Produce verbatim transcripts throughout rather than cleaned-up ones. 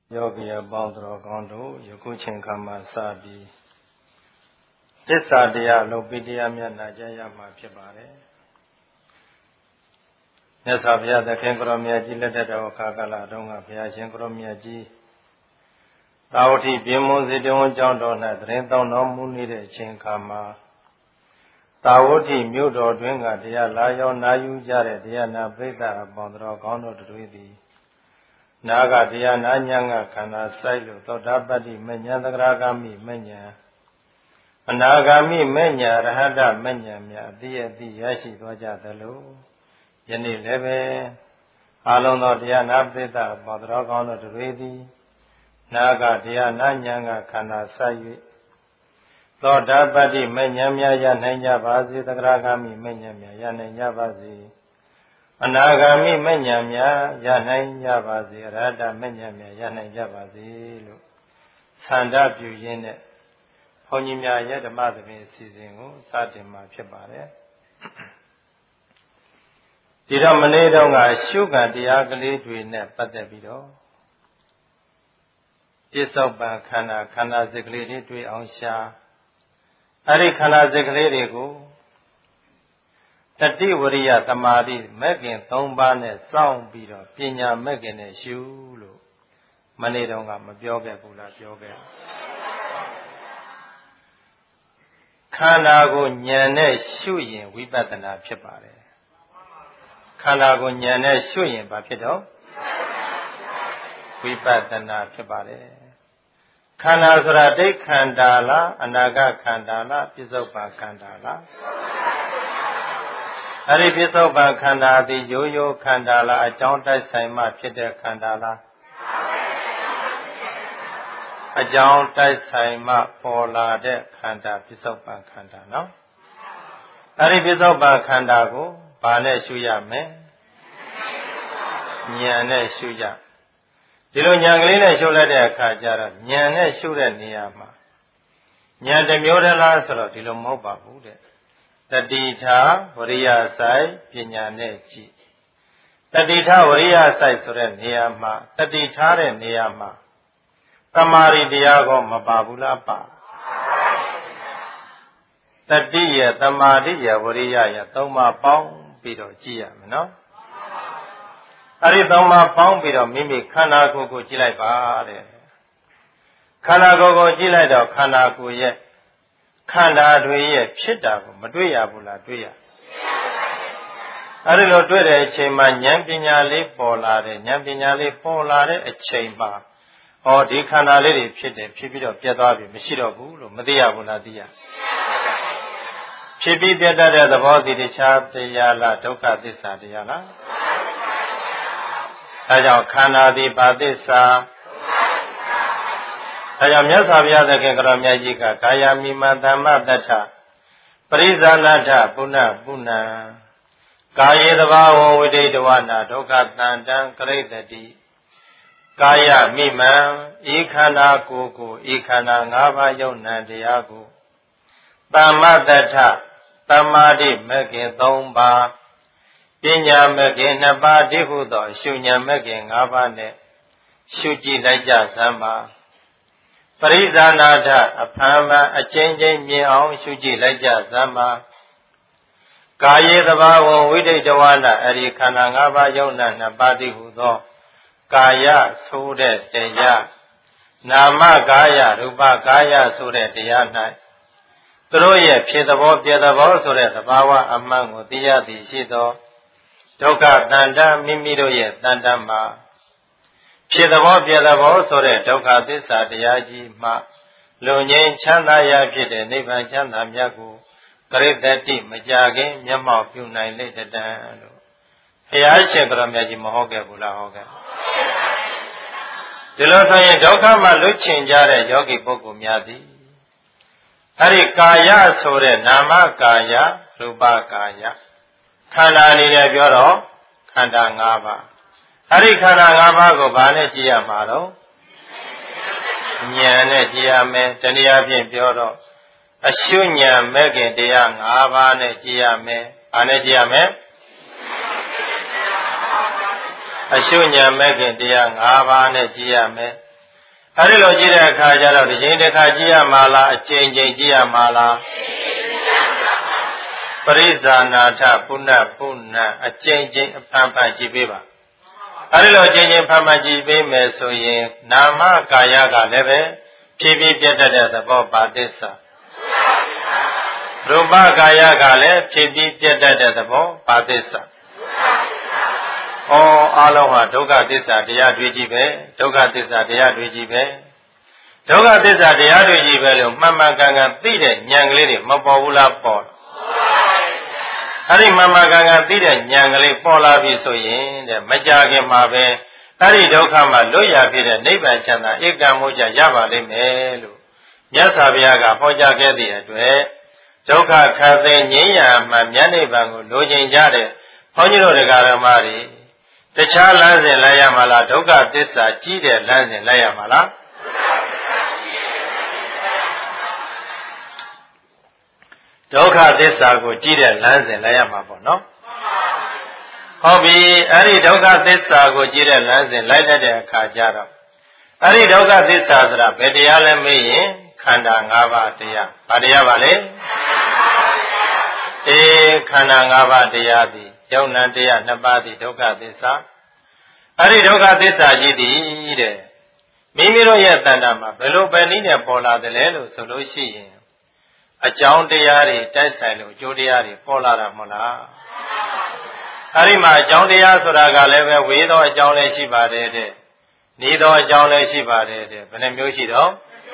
ယောဂီအပေါင်းတော်ကောင်းတို့ယခုချိန်ခါမှာစပြီးသစ္စာတရားလုံပိတရားများနာကြားရမှာဖြစ်ပါတယ်။မြတ်စွာဘုရားသခင်ကိုရောမြတ်ကြီးလက်ထက်တော်အခါကာလတုန်းကဘုရားရှင်ကိုရောမြတ်ကြီးသာဝတိပြင်းမွန်စေတဝန်ကျောင်းတော်၌သတင်းတောင်းတော်မူနေတဲ့အချိန်ခါမှာသာဝတိမြို့တော်တွင်ကတရားလာရောက်နာယူကြတဲ့တရားနာပိဋကအပေါင်းတော်ကောင်းတို့တို့သည်နာဂတရားနာညာငါခန္ဓာဆိုင်လို့သောတာပတ္တိမဉ္ဇဏ်သဂရဂာမိမဉ္ဇဏ်အနာဂာမိမဉ္ဇဏ်ရဟတမဉ္ဇဏ်များအတိအတိရရှိသွားကြသလိုယနေ့လည်းပဲအာလုံးသောတရားနာပိဋကအပေါင်းတော်ကောင်းတို့တို့သည်နာဂတရားနာညာငါခန္ဓာဆိုင်၍သောတာပတ္တိမဉ္ဇဏ်များရနိုင်ကြပါစေသဂရဂာမိမဉ္ဇဏ်များရနိုင်ကြပါစေအနာဂါမိမဉ္ဇဏ်များရနိုင်ကြပါစေအရဟတမဉ္ဇဏ်များရနိုင်ကြပါစေလို့ဆန္ဒပြုရင်းနဲ့ဘုန်းကြီးများရဲ့ဓမ္မသဘင်အစီအစဉ်ကိုစတင်မှာဖြစ်ပါတယ်ဒီတော့မနေ့တုန်းကရှုခံတရားကလေးတွေနဲ့ပတ်သက်ပြီးတော့ပြစ္ဆုတ်ပံခန္ဓာခန္ဓာစိတ်ကလေးတွေတွေ့အောင်ရှာအဲ့ဒီခန္ဓာစိတ်ကလေးတွေကိုတတိဝရိယသမာဓိမဲ့ခင်၃ပါးနဲ့စောင့်ပြီးတော့ပညာမဲ့ခင်နဲ့ရှုလို့မနေ့တုန်းကမပြောခဲ့ဘူးလားပြောခဲ့ခန္ဓာကိုဉာဏ်နဲ့ရှုရင်ဝိပဿနာဖြစ်ပါတယ်ခန္ဓာကိုဉာဏ်နဲ့ရှုရင်ဘာဖြစ်တော့ဝိပဿနာဖြစ်ပါတယ်ခန္ဓာဆိုတာဒိဋ္ဌခန္ဓာလားအနာဂတ်ခန္ဓာလားပြစ္ဆုတ်ပံခန္ဓာလားအဲ့ဒီပြစ္ဆုတ်ပံခန္ဓာသည်ရိုးရိုးခန္ဓာလားအကြောင်းတိုက်ဆိုင်မှဖြစ်တဲ့ခန္ဓာလားအကြောင်းတိုက်ဆိုင်မှပေါ်လာတဲ့ခန္ဓာပြစ္ဆုတ်ပံခန္ဓာနော်အဲ့ဒီပြစ္ဆုတ်ပံခန္ဓာကိုဘာနဲ့ရှုရမလဲဉာဏ်နဲ့ရှုရဒီလိုဉာဏ်ကလေးနဲ့ရှုလိုက်တဲ့အခါကျတော့ဉာဏ်နဲ့ရှုတဲ့နေရာမှာဉာဏ်တစ်မျိုးတည်းလားဆိုတော့ဒီလိုမဟုတ်ပါဘူးတဲ့တတိထာဝရိယဆိုင်ပညာနဲ့ကြည့်တတိထာဝရိယဆိုင်ဆိုတဲ့နေရာမှာတတိထားတဲ့နေရာမှာတမာရီတရားကောမပါဘူးလားပါတတိယတမာတိယဝရိယယသုံးပါးပေါင်းပြီးတော့ကြည့်ရမယ်နော်အဲ့ဒီသုံးပါးပေါင်းပြီးတော့မိမိခန္ဓာကိုယ်ကိုကြည့်လိုက်ပါတဲ့ခန္ဓာကိုယ်ကိုကြည့်လိုက်တော့ခန္ဓာကိုယ်ရဲ့ခန္ဓာတွေရဲ့ဖြစ်တာကိုမတွေ့ရဘူးလားတွေ့ရအဲဒီလိုတွေ့တဲ့အချိန်မှာဉာဏ်ပညာလေးပေါ်လာတယ်ဉာဏ်ပညာလေးပေါ်လာတဲ့အချိန်မှာဟောဒီခန္ဓာလေးတွေဖြစ်တယ်ဖြစ်ပြီးတော့ပြတ်သွားပြီမရှိတော့ဘူးလို့မသိရဘူးလားသိရဖြစ်ပြီးပြတ်တတ်တဲ့သဘောစီတခြားတရားလားဒုက္ခသစ္စာတရားလားအဲကြောင့်ခန္ဓာသည်ဘာသစ္စာဒါကြောင့်မြတ်စွာဘုရားသခင်ကတော်မြတ်ကြီးကကာယမိမသမ္မတ္ထပရိဇာနာထပုဏ္ဏပုဏ္ဏကာယေတဘာဝဝိဒိတဝနာဒုက္ခတန္တံကရိတတိကာယမိမံဤခန္ဓာကိုယ်ကိုဤခန္ဓာ၅ပါးယုံနံတရားကိုသမ္မတ္ထသမာဓိမဂ္ဂင်၃ပါးပညာမဂ္ဂင်၂ပါးတိဟုသောရှုဉာဏ်မဂ္ဂင်၅ပါးနဲ့ရှုကြည့်လိုက်ကြစမ်းပါပရိဇာနာထအဖန်ဖန်အချင်းချင်းမြင်အောင်ရှုကြည့်လိုက်ကြစမ်းပါကာယေတဘာဝဝိဒိတဝနာအရိခန္ဓာ၅ပါးယုံနာနှစ်ပါးတိဟုသောကာယဆိုတဲ့တရားနာမကာယရူပကာယဆိုတဲ့တရား၌သူတို့ရဲ့ဖြစ်သဘောပြသဘောဆိုတဲ့သဘာဝအမှန်ကိုသိရသည်ရှိသောဒုက္ခတန္တမိမိတို့ရဲ့တန်တမှာဖြစ်သဘောပြသဘောဆိုတဲ့ဒုက္ခသစ္စာတရားကြီးမှလုံငြိမ်းချမ်းသာရဖြစ်တဲ့နိဗ္ဗာန်ချမ်းသာမြတ်ကိုကရိတ္တိမကြခင်မျက်မှောက်ပြုနိုင်လေတံလို့ဘုရားရှင်ကတော်မြတ်ကြီးမဟုတ်ခဲ့ဘူးလားဟုတ်ကဲ့ဒီလိုဆိုရင်ဒုက္ခမှလွတ်ချင်ကြတဲ့ယောဂီပုဂ္ဂိုလ်များသည်အဲ့ဒီကာယဆိုတဲ့နာမကာယရူပကာယခန္ဓာအနေနဲ့ပြောတော့ခန္ဓာ၅ပါးအဲ့ဒီခန္ဓာ၅ပါးကိုဘာနဲ့ကြည့်ရမှာတော့ဉာဏ်နဲ့ကြည့်ရမယ်တနည်းအားဖြင့်ပြောတော့အရှုဉာဏ်မဲ့ခင်တရား၅ပါးနဲ့ကြည့်ရမယ်ဘာနဲ့ကြည့်ရမယ်အရှုဉာဏ်မဲ့ခင်တရား၅ပါးနဲ့ကြည့်ရမယ်အဲ့ဒီလိုကြည့်တဲ့အခါကျတော့ဒီချိန်တစ်ခါကြည့်ရမှာလားအချိန်ချင်းကြည့်ရမှာလားပရိဇာနာထပုဏ္ဏပုဏ္ဏအချိန်ချင်းအဖန်ဖန်ကြည့်ပေးပါအဲ့ဒီလိုအချိန်ချင်းဖန်ဖန်ကြည့်ပေးမယ်ဆိုရင်နာမကာယကလည်းပဲဖြည်းဖြည်းပြတ်တတ်တဲ့သဘောပါသစ္စာရူပကာယကလည်းဖြည်းဖြည်းပြတ်တတ်တဲ့သဘောပါသစ္စာဩအလုံးဟာဒုက္ခသစ္စာတရားတွေ့ကြည့်ပဲဒုက္ခသစ္စာတရားတွေ့ကြည့်ပဲဒုက္ခသစ္စာတရားတွေ့ကြည့်ပဲလို့မှန်မှန်ကန်ကန်သိတဲ့ဉာဏ်ကလေးတွေမပေါ်ဘူးလားပေါ်အဲ့ဒီမှန်မှန်ကန်ကန်သိတဲ့ဉာဏ်ကလေးပေါ်လာပြီဆိုရင်တဲ့မကြခင်မှာပဲအဲ့ဒီဒုက္ခမှာလွတ်ရဖြစ်တဲ့နိဗ္ဗာန်ချမ်းသာဧကံမို့ကြရပါလိမ့်မယ်လို့မြတ်စွာဘုရားကဟောကြားခဲ့တဲ့အတွက်ဒုက္ခခတ်သိငြိမ်းရာမှမြတ်နိဗ္ဗာန်ကိုလိုချင်ကြတဲ့ဘုန်းကြီးတို့တရားဓမ္မတွေတခြားလမ်းစဉ်လိုက်ရမှာလားဒုက္ခသစ္စာကြီးတဲ့လမ်းစဉ်လိုက်ရမှာလားဒုက္ခသစ္စာကိုကြီးတဲ့လမ်းစဉ်လိုက်ရမှာပေါ့နော်ဟုတ်ပြီအဲ့ဒီဒုက္ခသစ္စာကိုကြီးတဲ့လမ်းစဉ်လိုက်တဲ့အခါကျတော့အဲ့ဒီဒုက္ခသစ္စာဆိုတာဘယ်တရားလဲမေးရင်ခန္ဓာ၅ပါးတရားဘာတရားပါလဲအေးခန္ဓာ၅ပါးတရားသည်ယုံနံတရားနှစ်ပါးသည်ဒုက္ခသစ္စာအဲ့ဒီဒုက္ခသစ္စာကြီးသည်တဲ့မိမိတို့ရဲ့တဏ္ဍာမှာဘယ်လိုပဲနည်းနဲ့ပေါ်လာတယ်လဲလို့ဆိုလို့ရှိရင်အကြောင်းတရားတွေတိုက်ဆိုင်လို့အကျိုးတရားတွေပေါ်လာတာမဟုတ်လားအဲ့ဒီမှာအကြောင်းတရားဆိုတာကလည်းပဲဝေသောအကြောင်းလည်းရှိပါတယ်တဲ့နေသောအကြောင်းလည်းရှိပါတယ်တဲ့ဘယ်နှမျိုးရှိတော့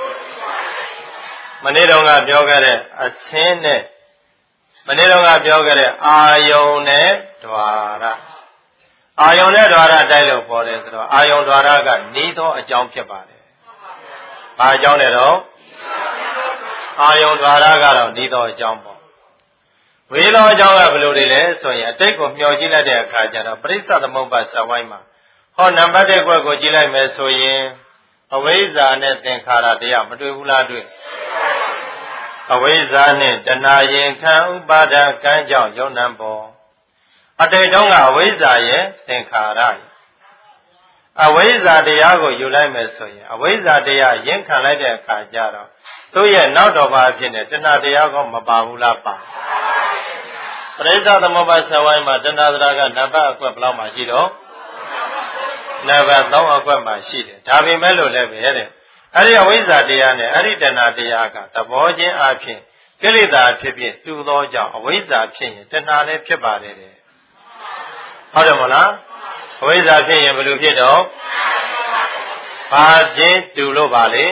မနေ့တုန်းကပြောခဲ့တဲ့အဆင်းနဲ့မနေ့တုန်းကပြောခဲ့တဲ့အာယုန်နဲ့ဓဝါရအာယုန်နဲ့ဓဝါရတိုက်လို့ပေါ်တယ်ဆိုတော့အာယုန်ဓဝါရကနေသောအကြောင်းဖြစ်ပါတယ်။ဘာအကြောင်းလဲတော့အာယုန်ဓဝါရကတော့နေသောအကြောင်းပေါ့။ဝေသောအကြောင်းကဘယ်လိုတွေလဲဆိုရင်အတိတ်ကိုမျှော်ကြည့်လိုက်တဲ့အခါကျတော့ပရိစ္ဆသမုပ္ပါဇဝိုင်းမှာဟောနံပါတ်တစ်ကွက်ကိုကြည့်လိုက်မယ်ဆိုရင်အဝိဇ္ဇာနဲ့သင်္ခါရတရားမတွေ့ဘူးလားတွေ့အဝိဇ္ဇာနဲ့တဏှာရင်ခံဥပါဒကံကြောင့်ယုံနံပေါ်အတိတ်တုန်းကအဝိဇ္ဇာရဲ့သင်္ခါရရဲ့အဝိဇ္ဇာတရားကိုယူလိုက်မယ်ဆိုရင်အဝိဇ္ဇာတရားရင်ခံလိုက်တဲ့အခါကျတော့သူ့ရဲ့နောက်တော်ဘာဖြစ်နေတဏှာတရားကမပါဘူးလားပါပရိစ္ဆသမုပ္ပါဇဝိုင်းမှာတဏှာတရားကနံပါတ်အကွက်ဘယ်လောက်မှရှိတော့နံပါတ်သုံးအကွက်မှရှိတယ်ဒါပေမဲ့လို့လည်းပဲတဲ့အဲ့ဒီအဝိဇ္ဇာတရားနဲ့အဲ့ဒီတဏှာတရားကသဘောချင်းအဖြစ်ကိလေသာဖြစ်ဖြစ်တူသောကြောင့်အဝိဇ္ဇာဖြစ်ရင်တဏှာလည်းဖြစ်ပါတယ်တဲ့ဟုတ်တယ်မလားအဝိဇ္ဇာဖြစ်ရင်ဘယ်လိုဖြစ်တော့ဘာချင်းတူလို့ပါလေ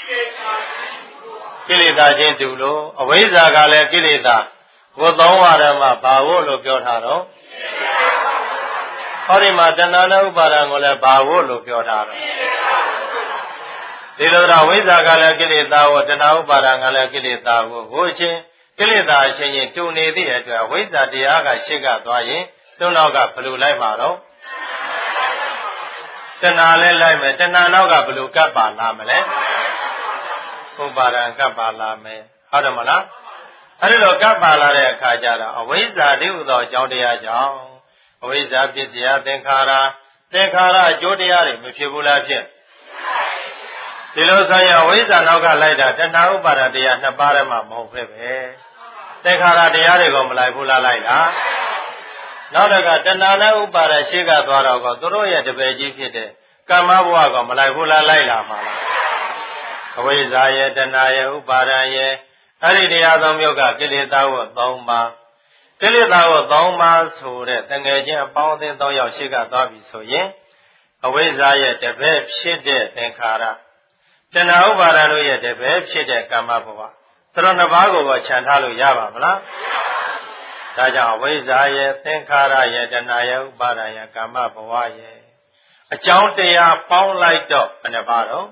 ကိလေသာချင်းတူလို့အဝိဇ္ဇာကလည်းကိလေသာကိုယ်သုံးပါးဓမ္မဘာဝလို့ပြောထားတော့ဟောဒီမှာတဏှာနဲ့ဥပါဒံကိုလည်းဘာဝလို့ပြောထားတော့ဒီလိုတော့ဝိဇ္ဇာကလည်းကိလေသာဝတဏှာဥပါဒံကလည်းကိလေသာဝဟိုချင်းကိလေသာအချင်းချင်းတူနေသည့်အတွက်ဝိဇ္ဇာတရားကရှေ့ကသွားရင်သူ့နောက်ကဘယ်လိုလိုက်ပါတော့တဏှာလည်းလိုက်မယ်တဏှာနောက်ကဘယ်လိုကပ်ပါလာမလဲဥပါဒံကပ်ပါလာမယ်ဟုတ်တယ်မလားအဲဒီလိုကပ်ပါလာတဲ့အခါကျတော့အဝိဇ္ဇာတိဟုသောအကြောင်းတရားကြောင့်အဝိဇ္ဇာဖြစ်တရားသင်္ခါရသင်္ခါရအကျိုးတရားတွေမဖြစ်ဘူးလားဖြစ်ဒီလိုဆိုရင်အဝိဇ္ဇာနောက်ကလိုက်တာတဏှာဥပါဒတရားနှစ်ပါးထဲမှာမဟုတ်ပဲပဲသင်္ခါရတရားတွေကိုမလိုက်ဘူးလားလိုက်တာနောက်တကတဏှာနဲ့ဥပါဒရှေ့ကသွားတော့ကသူတို့ရဲ့တပည့်ကြီးဖြစ်တဲ့ကာမဘဝကမလိုက်ဘူးလားလိုက်လာမှာလားအဝိဇ္ဇာရဲ့တဏှာရဲ့ဥပါဒရဲ့အဲ့ဒီတရားသုံးမျိုးကကိလေသာဝသုံးပါးကိလေသာဝသုံးပါးဆိုတဲ့တငယ်ချင်းအပေါင်းအသင်းသုံးယောက်ရှေ့ကသွားပြီဆိုရင်အဝိဇ္ဇာရဲ့တပည့်ဖြစ်တဲ့သင်္ခါရတဏှာဥပါဒတို့ရဲ့တပည့်ဖြစ်တဲ့ကာမဘဝသူတို့နှစ်ပါးကိုခြံထားလို့ရပါမလားဒါကြောင့်အဝိဇ္ဇာရဲ့သင်္ခါရရဲ့တဏှာရဲ့ဥပါဒရဲ့ကာမဘဝရဲ့အကြောင်းတရားပေါင်းလိုက်တော့ဘယ်နှပါတော့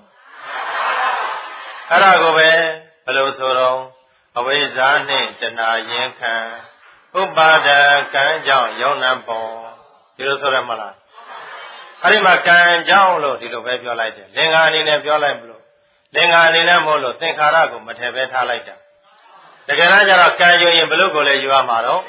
အဲ့ဒါကိုပဲဘယ်လိုဆိုတော့အဝိဇ္ဇာနှင့်တဏှာရင်ခံဥပါဒကံကြောင့်ယုံနံပေါ်ဒီလိုဆိုရမလားအဲ့ဒီမှာကံကြောင့်လို့ဒီလိုပဲပြောလိုက်တယ်လင်္ကာအနေနဲ့ပြောလိုက်မလို့လင်္ကာအနေနဲ့မဟုတ်လို့သင်္ခါရကိုမထည့်ပဲထားလိုက်တာတကယ်တော့ကျတော့ကံယူရင်ဘလို့ကိုလည်းယူရမှာတော့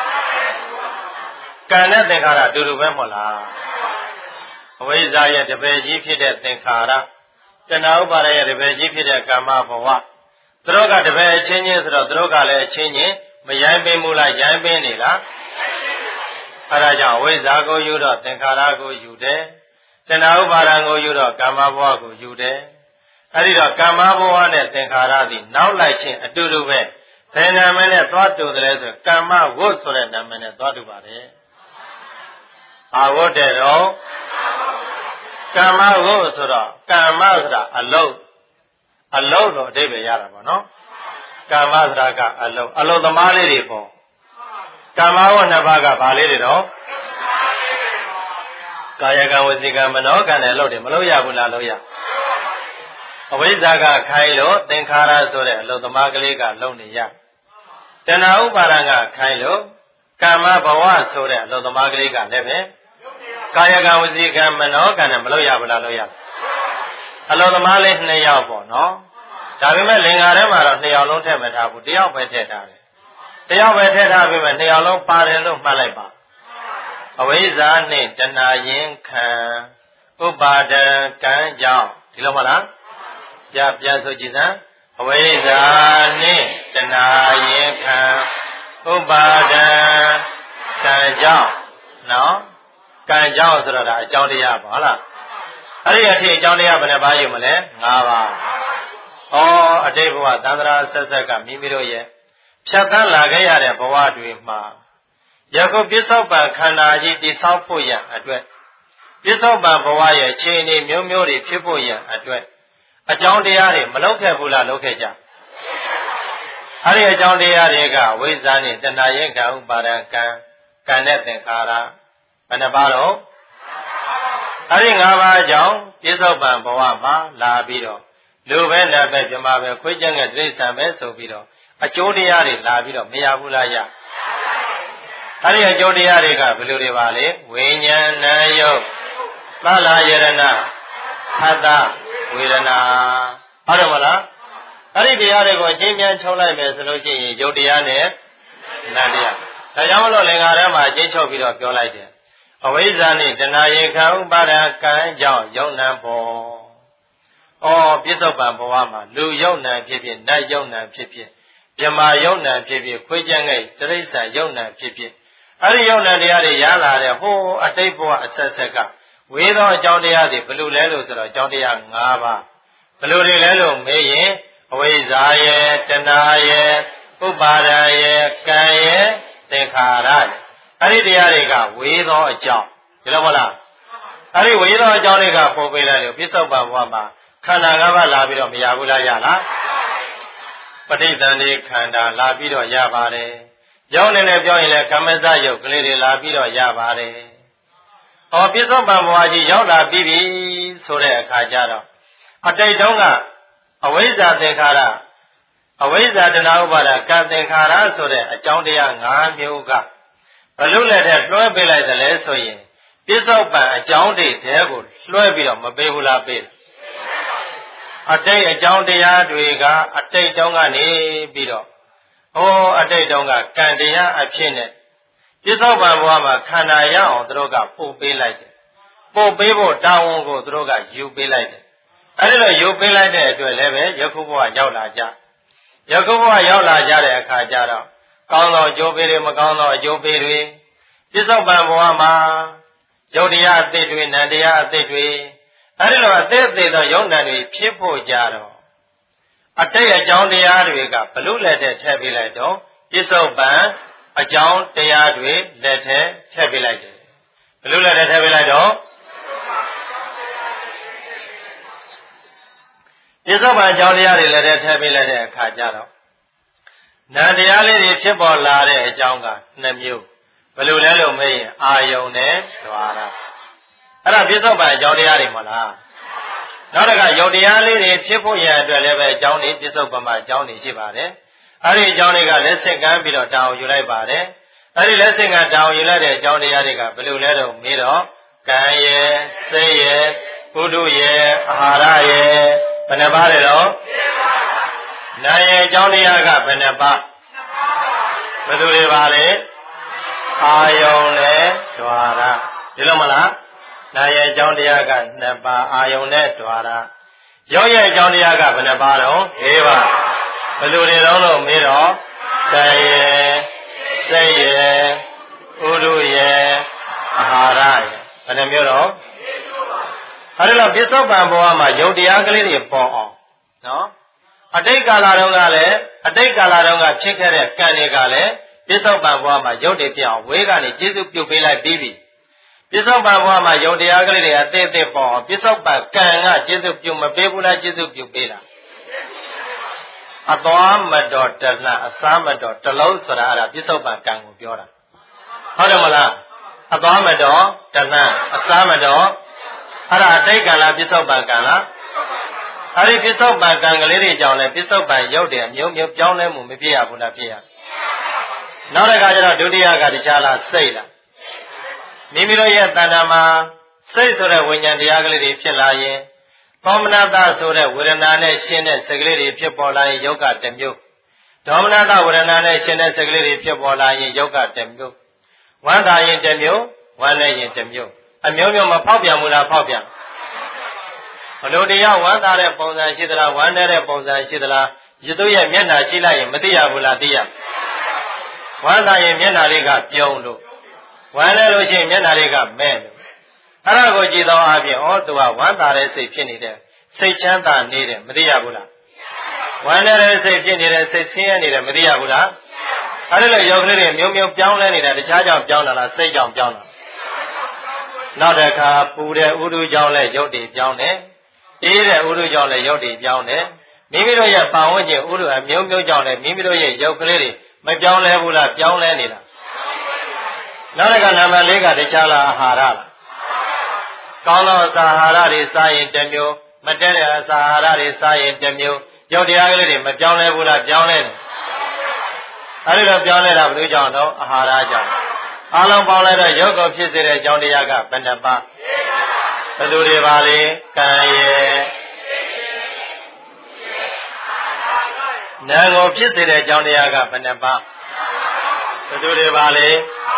ကံနဲ့သင်္ခါရအတူတူပဲမဟုတ်လားအဝိဇ္ဇာရဲ့တပည့်ကြီးဖြစ်တဲ့သင်္ခါရတဏှာဥပါဒရဲ့တပည့်ကြီးဖြစ်တဲ့ကာမဘဝသူတို့ကတပည့်အချင်းချင်းဆိုတော့သူတို့ကလည်းအချင်းချင်းမရိုင်းပင်မှုလားရိုင်းပင်နေလားအဲဒါကြောင့်ဝိဇ္ဇာကိုယူတော့သင်္ခါရကိုယူတယ်တဏှာဥပါဒံကိုယူတော့ကာမဘဝကိုယူတယ်အဲဒီတော့ကာမဘဝနဲ့သင်္ခါရသည်နောက်လိုက်ခြင်းအတူတူပဲဘယ်နာမည်နဲ့သွားတူတယ်ဆိုကာမဝုတ်ဆိုတဲ့နာမည်နဲ့သွားတူပါတယ်အာဝတ်တဲ့တော့ကာမဝုတ်ဆိုတော့ကာမဆိုတာအလုံးအလုံးတော့အဓိပ္ပာယ်ရတာပေါ့နော်ကာမဆိုတာကအလုံးအလုံးသမားလေးတွေပေါ့ကာမဝုတ်နှစ်ပါးကဘာလေးတွေတော့ကာယကံဝစီကံမနောကံနဲ့အလုပ်တွေမလုပ်ရဘူးလားလုပ်ရအဝိဇ္ဇာကခိုင်းလို့သင်္ခါရဆိုတဲ့အလုပ်သမားကလေးကလုပ်နေရတဏှာဥပါဒံကခိုင်းလို့ကာမဘဝဆိုတဲ့အလုပ်သမားကလေးကလည်းပဲကာယကံဝစီကံမနောကံနဲ့မလုပ်ရဘူးလားလုပ်ရအလုပ်သမားလေးနှစ်ယောက်ပေါ့နော်ဒါပေမဲ့လင်္ကာထဲမှာတော့နှစ်ယောက်လုံးထည့်မထားဘူးတယောက်ပဲထည့်ထားတယ်တယောက်ပဲထည့်ထားပြီးမှနှစ်ယောက်လုံးပါတယ်လို့မှတ်လိုက်ပါအဝိဇ္ဇာနှင့်တဏှာယင်ခံဥပါဒံကံကြောင့်ဒီလိုမလားပြပြဆိုကြည်စမ်းအဝိဇ္ဇာနှင့်တဏှာယင်ခံဥပါဒံကံကြောင့်နော်ကံကြောင့်ဆိုတော့ဒါအကြောင်းတရားပါဟုတ်လားအဲ့ဒီအဖြစ်အကြောင်းတရားဘယ်နှပါးယူမလဲ၅ပါးဩအတိတ်ဘဝသံဃာဆက်ဆက်ကမိမိတို့ရဲ့ဖြတ်သန်းလာခဲ့ရတဲ့ဘဝတွေမှာယခုပြစ္ဆုတ်ပံခန္ဓာကြီးတိဆောက်ဖို့ရန်အတွက်ပြစ္ဆုတ်ပံဘဝရဲ့အခြေအနေမျိုးမျိုးတွေဖြစ်ဖို့ရန်အတွက်အကြောင်းတရားတွေမလုပ်ခဲ့ဘူးလားလုပ်ခဲ့ကြအဲ့ဒီအကြောင်းတရားတွေကဝိဇ္ဇာနဲ့တဏှာရဲ့ကံဥပါဒံကံကံနဲ့သင်္ခါရဘယ်နှပါတော့အဲ့ဒီ၅ပါးအကြောင်းပြစ္ဆုတ်ပံဘဝမှာလာပြီးတော့လူပဲနတ်ပဲပြမပဲခွေးကျက်ငယ်တိရစ္ဆာန်ပဲဆိုပြီးတော့အကျိုးတရားတွေလာပြီးတော့မရဘူးလားရအဲ့ဒီအကျိုးတရားတွေကဘယ်လိုတွေပါလဲဝိညာဏယုတ်သလယရဏဖတ်တဝေဒနာဟုတ်တယ်မလားအဲ့ဒီတရားတွေကိုအချင်းပြန်ချုပ်လိုက်မယ်ဆိုလို့ရှိရင်ယုတ်တရားနဲ့နတ်တရားဒါကြောင့်မလို့လင်္ကာထဲမှာအချင်းချုပ်ပြီးတော့ပြောလိုက်တယ်အဝိဇ္ဇာနဲ့တဏှာယင်ခံဥပါဒံကံကြောင့်ယုံနံပေါ်ဩပြစ္ဆုတ်ပံဘဝမှာလူယုံနံဖြစ်ဖြစ်နတ်ယုံနံဖြစ်ဖြစ်မြမာယုံနံဖြစ်ဖြစ်ခွေးကျက်ငယ်တိရစ္ဆာန်ယုံနံဖြစ်ဖြစ်အဲ့ဒီယုံနံတရားတွေရလာတဲ့ဟိုအတိတ်ဘဝအဆက်ဆက်ကဝေသောအကြောင်းတရားတွေဘယ်လိုလဲလို့ဆိုတော့အကြောင်းတရား၅ပါးဘယ်လိုတွေလဲလို့မေးရင်အဝိဇ္ဇာရဲ့တဏှာရဲ့ဥပါဒံရဲ့ကံရဲ့သင်္ခါရရဲ့အဲ့ဒီတရားတွေကဝေသောအကြောင်းဒီလိုမလားအဲ့ဒီဝေသောအကြောင်းတွေကပေါ်ပေးလိုက်လို့ပြစ္ဆုတ်ပံဘဝမှာခန္ဓာ၅ပါးလာပြီးတော့မရဘူးလားရလားပဋိသန္ဓေခန္ဓာလာပြီးတော့ရပါတယ်ရုပ်နဲ့လည်းပြောရင်လည်းကမ္မဇယုတ်ကလေးတွေလာပြီးတော့ရပါတယ်။ဟောပြစ္ဆုတ်ပံဘဝကြီးရောက်လာပြီးပြီဆိုတဲ့အခါကျတော့အတိတ်တုန်းကအဝိဇ္ဇာသင်္ခါရအဝိဇ္ဇာတဏှာဥပါဒကံသင်္ခါရဆိုတဲ့အကြောင်းတရား၅မျိုးကဘလို့လက်တဲ့လွှဲပေးလိုက်တယ်လဲဆိုရင်ပြစ္ဆုတ်ပံအကြောင်းတွေတဲကိုလွှဲပြီးတော့မပေးဘူးလားပေးတယ်။အတိတ်အကြောင်းတရားတွေကအတိတ်တုန်းကနေပြီးတော့ဟောအတိတ်တုန်းကကံတရားအဖြစ်နဲ့ပြစ္ဆုတ်ပံဘဝမှာခန္ဓာရအောင်သူတို့ကပို့ပေးလိုက်တယ်။ပို့ပေးဖို့တာဝန်ကိုသူတို့ကယူပေးလိုက်တယ်။အဲဒီလိုယူပေးလိုက်တဲ့အတွက်လည်းပဲယခုဘဝရောက်လာကြ။ယခုဘဝရောက်လာကြတဲ့အခါကျတော့ကောင်းသောအကျိုးပေးတွေမကောင်းသောအကျိုးပေးတွေပြစ္ဆုတ်ပံဘဝမှာယုတ်တရားအသစ်တွေနံတရားအသစ်တွေအဲဒီလိုအသစ်အသေးသောယုံနံတွေဖြစ်ဖို့ကြတော့အတိတ်အကြောင်းတရားတွေကဘလို့လက်တဲ့ထည့်ပေးလိုက်တော့ပြစ္ဆုတ်ပံအကြောင်းတရားတွေလက်ထဲထည့်ပေးလိုက်တယ်ဘလို့လက်တဲ့ထည့်ပေးလိုက်တော့ပြစ္ဆုတ်ပံအကြောင်းတရားတွေလက်ထဲထည့်ပေးလိုက်တဲ့အခါကျတော့နံတရားလေးတွေဖြစ်ပေါ်လာတဲ့အကြောင်းကနှစ်မျိုးဘလို့လဲလို့မေးရင်အာယုန်နဲ့ဓဝါရအဲ့ဒါပြစ္ဆုတ်ပံအကြောင်းတရားတွေမလားနောက်တစ်ခါယုတ်တရားလေးတွေဖြစ်ဖို့ရအတွက်လည်းပဲအကြောင်းတွေပြစ္ဆုတ်ပံမှာအကြောင်းတွေရှိပါတယ်အဲ့ဒီအကြောင်းတွေကလက်ဆင့်ကမ်းပြီးတော့တောင်းယူလိုက်ပါတယ်အဲ့ဒီလက်ဆင့်ကမ်းတောင်းယူလိုက်တဲ့အကြောင်းတရားတွေကဘယ်လိုလဲတော့မေးတော့ကံရဲ့စိတ်ရဲ့ပုထုရဲ့အာဟာရရဲ့ဘယ်နှပါးလဲတော့နာရဲ့အကြောင်းတရားကဘယ်နှပါးဘယ်သူတွေပါလဲအာယုန်နဲ့ဓဝါရဒီလိုမလားနာရဲ့အကြောင်းတရားကနှစ်ပါးအာယုန်နဲ့ဓဝါရရုပ်ရဲ့အကြောင်းတရားကဘယ်နှပါတော့၄ပါးဘယ်လိုတွေတော့လို့မေးတော့ကံရယ်စိတ်ရယ်ဥဒုရယ်အာဟာရရယ်ဘယ်နှမျိုးတော့အဲ့ဒါပစ္စုပန်ဘဝမှာယုတ်တရားကလေးတွေပေါ်အောင်နော်အတိတ်ကာလတုန်းကလည်းအတိတ်ကာလတုန်းကဖြစ်ခဲ့တဲ့ကံတွေကလည်းပစ္စုပန်ဘဝမှာယုတ်တွေပြအောင်ဝေးကနေကျေစုပြုတ်ပေးလိုက်ပြီးပြီပစ္စုပန်ဘဝမှာယုတ်တရားကလေးတွေအသေးသေးပေါ်အောင်ပစ္စုပန်ကံကကျေစုပြုတ်မပေးဘူးလားကျေစုပြုတ်ပေးတာအသွားမတော်တလအစားမတော်တလုံးဆိုတာအဲ့ဒါပစ္စုပန်ကံကိုပြောတာဟုတ်တယ်မလားအသွားမတော်တလအစားမတော်အဲ့ဒါအတိတ်ကံလားပစ္စုပန်ကံလားအဲ့ဒီပစ္စုပန်ကံကလေးတွေကြောင့်လည်းပစ္စုပန်ရုပ်တွေအမျိုးမျိုးပြောင်းလဲမှုမဖြစ်ရဘူးလားဖြစ်ရနောက်တစ်ခါကျတော့ဒုတိယကတခြားလားစိတ်လားမိမိတို့ရဲ့တဏ္ဍာမှာစိတ်ဆိုတဲ့ဝိညာဉ်တရားကလေးတွေဖြစ်လာရင်သောမနတဆိုတဲ့ဝေဒနာနဲ့ရှင်းတဲ့စိတ်ကလေးတွေဖြစ်ပေါ်လာရင်ယောဂတစ်မျိုးဒေါမနတဝေဒနာနဲ့ရှင်းတဲ့စိတ်ကလေးတွေဖြစ်ပေါ်လာရင်ယောဂတစ်မျိုးဝမ်းသာရင်တစ်မျိုးဝမ်းလည်းရင်တစ်မျိုးအမျိုးမျိုးမဖောက်ပြန်ဘူးလားဖောက်ပြန်ဘလို့တရားဝမ်းသာတဲ့ပုံစံရှိသလားဝမ်းနေတဲ့ပုံစံရှိသလားရတုရဲ့မျက်နှာကြည့်လိုက်ရင်မသိရဘူးလားသိရဝမ်းသာရင်မျက်နှာလေးကပြုံးလို့ဝမ်းလဲလို့ရှိရင်မျက်နှာလေးကမဲ့လို့အဲ့ဒါကိုကြည့်တော့အပြင်ဩသူကဝမ်းသာတဲ့စိတ်ဖြစ်နေတဲ့စိတ်ချမ်းသာနေတဲ့မသိရဘူးလားဝမ်းနေတဲ့စိတ်ဖြစ်နေတဲ့စိတ်ဆင်းရဲနေတဲ့မသိရဘူးလားအဲ့ဒါလို့ယောဂလေးတွေမျိုးမျိုးပြောင်းလဲနေတာတခြားကြောင့်ပြောင်းလာလားစိတ်ကြောင့်ပြောင်းလာနောက်တစ်ခါပူတဲ့ဥဒုကြောင့်လည်းရုပ်တည်ပြောင်းတယ်အေးတဲ့ဥဒုကြောင့်လည်းရုပ်တည်ပြောင်းတယ်မိမိတို့ရဲ့ပတ်ဝန်းကျင်ဥဒုအမျိုးမျိုးကြောင့်လည်းမိမိတို့ရဲ့ရုပ်ကလေးတွေမပြောင်းလဲဘူးလားပြောင်းလဲနေတာနောက်တစ်ခါနံပါတ်၄ကတခြားလားအာဟာရလားကောင်းသောအစာအာဟာရတွေစားရင်တစ်မျိုးမတည့်တဲ့အစာအာဟာရတွေစားရင်တစ်မျိုးရုပ်တရားကလေးတွေမပြောင်းလဲဘူးလားပြောင်းလဲတယ်အဲဒီတော့ပြောင်းလဲတာဘယ်လိုကြောင့်တော့အာဟာရကြောင့်အလုံးပေါင်းလိုက်တော့ရုပ်ကိုဖြစ်စေတဲ့အကြောင်းတရားကဘယ်နှပါးဘယ်သူတွေပါလဲကံရယ်နာကိုဖြစ်စေတဲ့အကြောင်းတရားကဘယ်နှပါးဘယ်သူတွေပါလဲ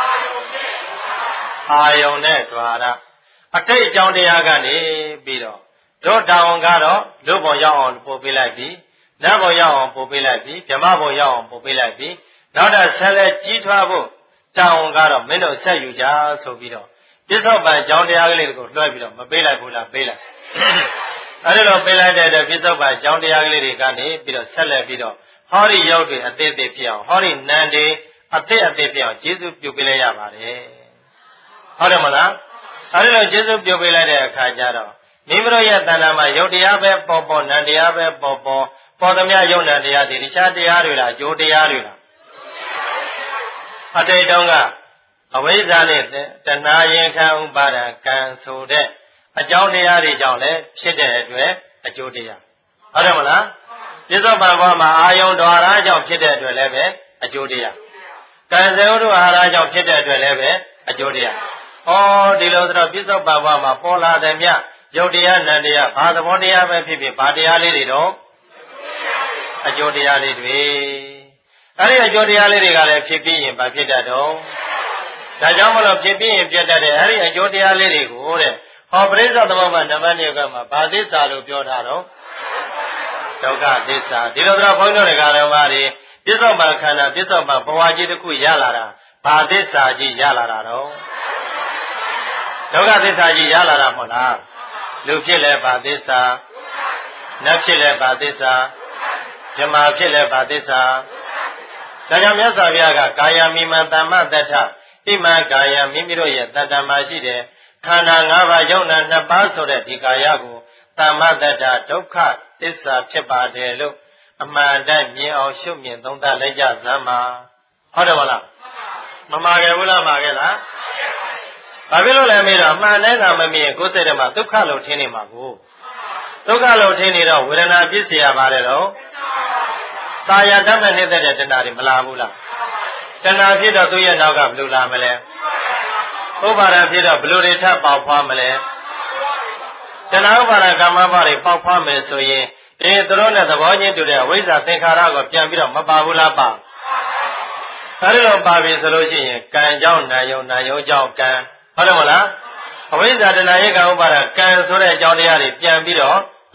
အာယုန်နဲ့ဓွာရအတိတ်အကြောင်းတရားကနေပြီးတော့တို့တောင်ကတော့လူဘုံရောက်အောင်ပို့ပေးလိုက်ပြီနတ်ဘုံရောက်အောင်ပို့ပေးလိုက်ပြီဗြဟ္မဘုံရောက်အောင်ပို့ပေးလိုက်ပြီနောက်တော့ဆက်လက်ကြီးထွားဖို့တောင်ကတော့မင်းတို့ဆက်ယူကြဆိုပြီးတော့ပြစ္ဆုတ်ပံအကြောင်းတရားကလေးတွေကိုလွှဲပြီးတော့မပေးလိုက်ဘူးလားပေးလိုက်အဲဒီလိုပေးလိုက်တဲ့အတွက်ပြစ္ဆုတ်ပံအကြောင်းတရားကလေးတွေကနေပြီးတော့ဆက်လက်ပြီးတော့ဟောဒီရုပ်တွေအသေးသေးဖြစ်အောင်ဟောဒီနံတွေအသေးအသေးဖြစ်အောင်ကျေးဇူးပြုပေးလိုက်ရပါတယ်ဟုတ်တယ်မလားအဲဒီလိုကျေးဇူးပြုပေးလိုက်တဲ့အခါကျတော့မိမိတို့ရဲ့တဏ္ဍာမှာယုတ်တရားပဲပေါ်ပေါ်နံတရားပဲပေါ်ပေါ်ပေါ်သမျှယုတ်နံတရားတွေတခြားတရားတွေလားဂျိုးတရားတွေလားအတိတ်တုန်းကအဝိဇ္ဇာနဲ့တဏှာရင်ခံဥပါဒံကံဆိုတဲ့အကြောင်းတရားတွေကြောင့်လည်းဖြစ်တဲ့အတွက်အကျိုးတရားဟုတ်တယ်မလားပြစ္ဆုတ်ပံဘဝမှာအာယုန်ဓာရကြောင့်ဖြစ်တဲ့အတွက်လည်းပဲအကျိုးတရားကံစေဥဒ္ဓအာဟာရကြောင့်ဖြစ်တဲ့အတွက်လည်းပဲအကျိုးတရားဩဒီလိုဆိုတော့ပြစ္ဆုတ်ပံဘဝမှာပေါ်လာတဲ့မြယုတ်တရားနံတရားဘာသဘောတရားပဲဖြစ်ဖြစ်ဘာတရားလေးတွေတော့အကျိုးတရားလေးတွေအဲ့ဒီအကျိုးတရားလေးတွေကလည်းဖြစ်ပြီးရင်ဘာဖြစ်တတ်တော့ဒါကြောင့်မလို့ဖြစ်ပြီးရင်ပြတ်တတ်တဲ့အဲ့ဒီအကျိုးတရားလေးတွေကိုတဲ့ဟောပရိစ္ဆေသမုပ္ပါဒ်နံပါတ်၄ကမှာဘာသစ္စာလို့ပြောထားတော့ဒုက္ခသစ္စာဒီလိုတော့ဘုန်းကြီးတို့တွေကလည်းပါဒီပြစ္ဆုတ်ပံခန္ဓာပြစ္ဆုတ်ပံဘဝကြီးတစ်ခုရလာတာဘာသစ္စာကြီးရလာတာတော့ဒုက္ခသစ္စာကြီးရလာတာမဟုတ်လားလူဖြစ်လဲဘာသစ္စာနတ်ဖြစ်လဲဘာသစ္စာဇမာဖြစ်လဲဘာသစ္စာဒါကြောင့်မြတ်စွာဘုရားကကာယမိမံတမ္မတ္ထဣမံကာယမိမိတို့ရဲ့တတ္တမှာရှိတဲ့ခန္ဓာ၅ပါးယုံနာနှစ်ပါးဆိုတဲ့ဒီကာယကိုတမ္မတ္ထဒုက္ခသစ္စာဖြစ်ပါတယ်လို့အမှန်တည်းမြင်အောင်ရှုမြင်သုံးသပ်လိုက်ကြစမ်းပါဟုတ်တယ်မလားမမှားခဲ့ဘူးလားမှားခဲ့လားဘာဖြစ်လို့လဲမေးတော့အမှန်တည်းကမမြင်ကိုယ်စိတ်ထဲမှာဒုက္ခလို့ထင်နေမှာကိုဒုက္ခလို့ထင်နေတော့ဝေဒနာပြစ်เสียပါတယ်တော့သာယာတတ်မဲ့နေတဲ့တဏှာတွေမလာဘူးလားတဏှာဖြစ်တော့သူ့ရဲ့နောက်ကဘယ်လိုလာမလဲဥပါဒံဖြစ်တော့ဘယ်လိုတွေထပ်ပေါက်ဖွားမလဲတဏှာဥပါဒံကာမဘတွေပေါက်ဖွားမယ်ဆိုရင်ဒီသူတို့နဲ့သဘောချင်းတူတဲ့ဝိဇ္ဇာသင်္ခါရကိုပြန်ပြီးတော့မပါဘူးလားပါအဲဒီလိုပါပြီဆိုလို့ရှိရင်ကံကြောင့်နာယုံနာယုံကြောင့်ကံဟုတ်တယ်မလားအဝိဇ္ဇာတဏှာရဲ့ကံဥပါဒံကံဆိုတဲ့အကြောင်းတရားတွေပြန်ပြီးတော့မ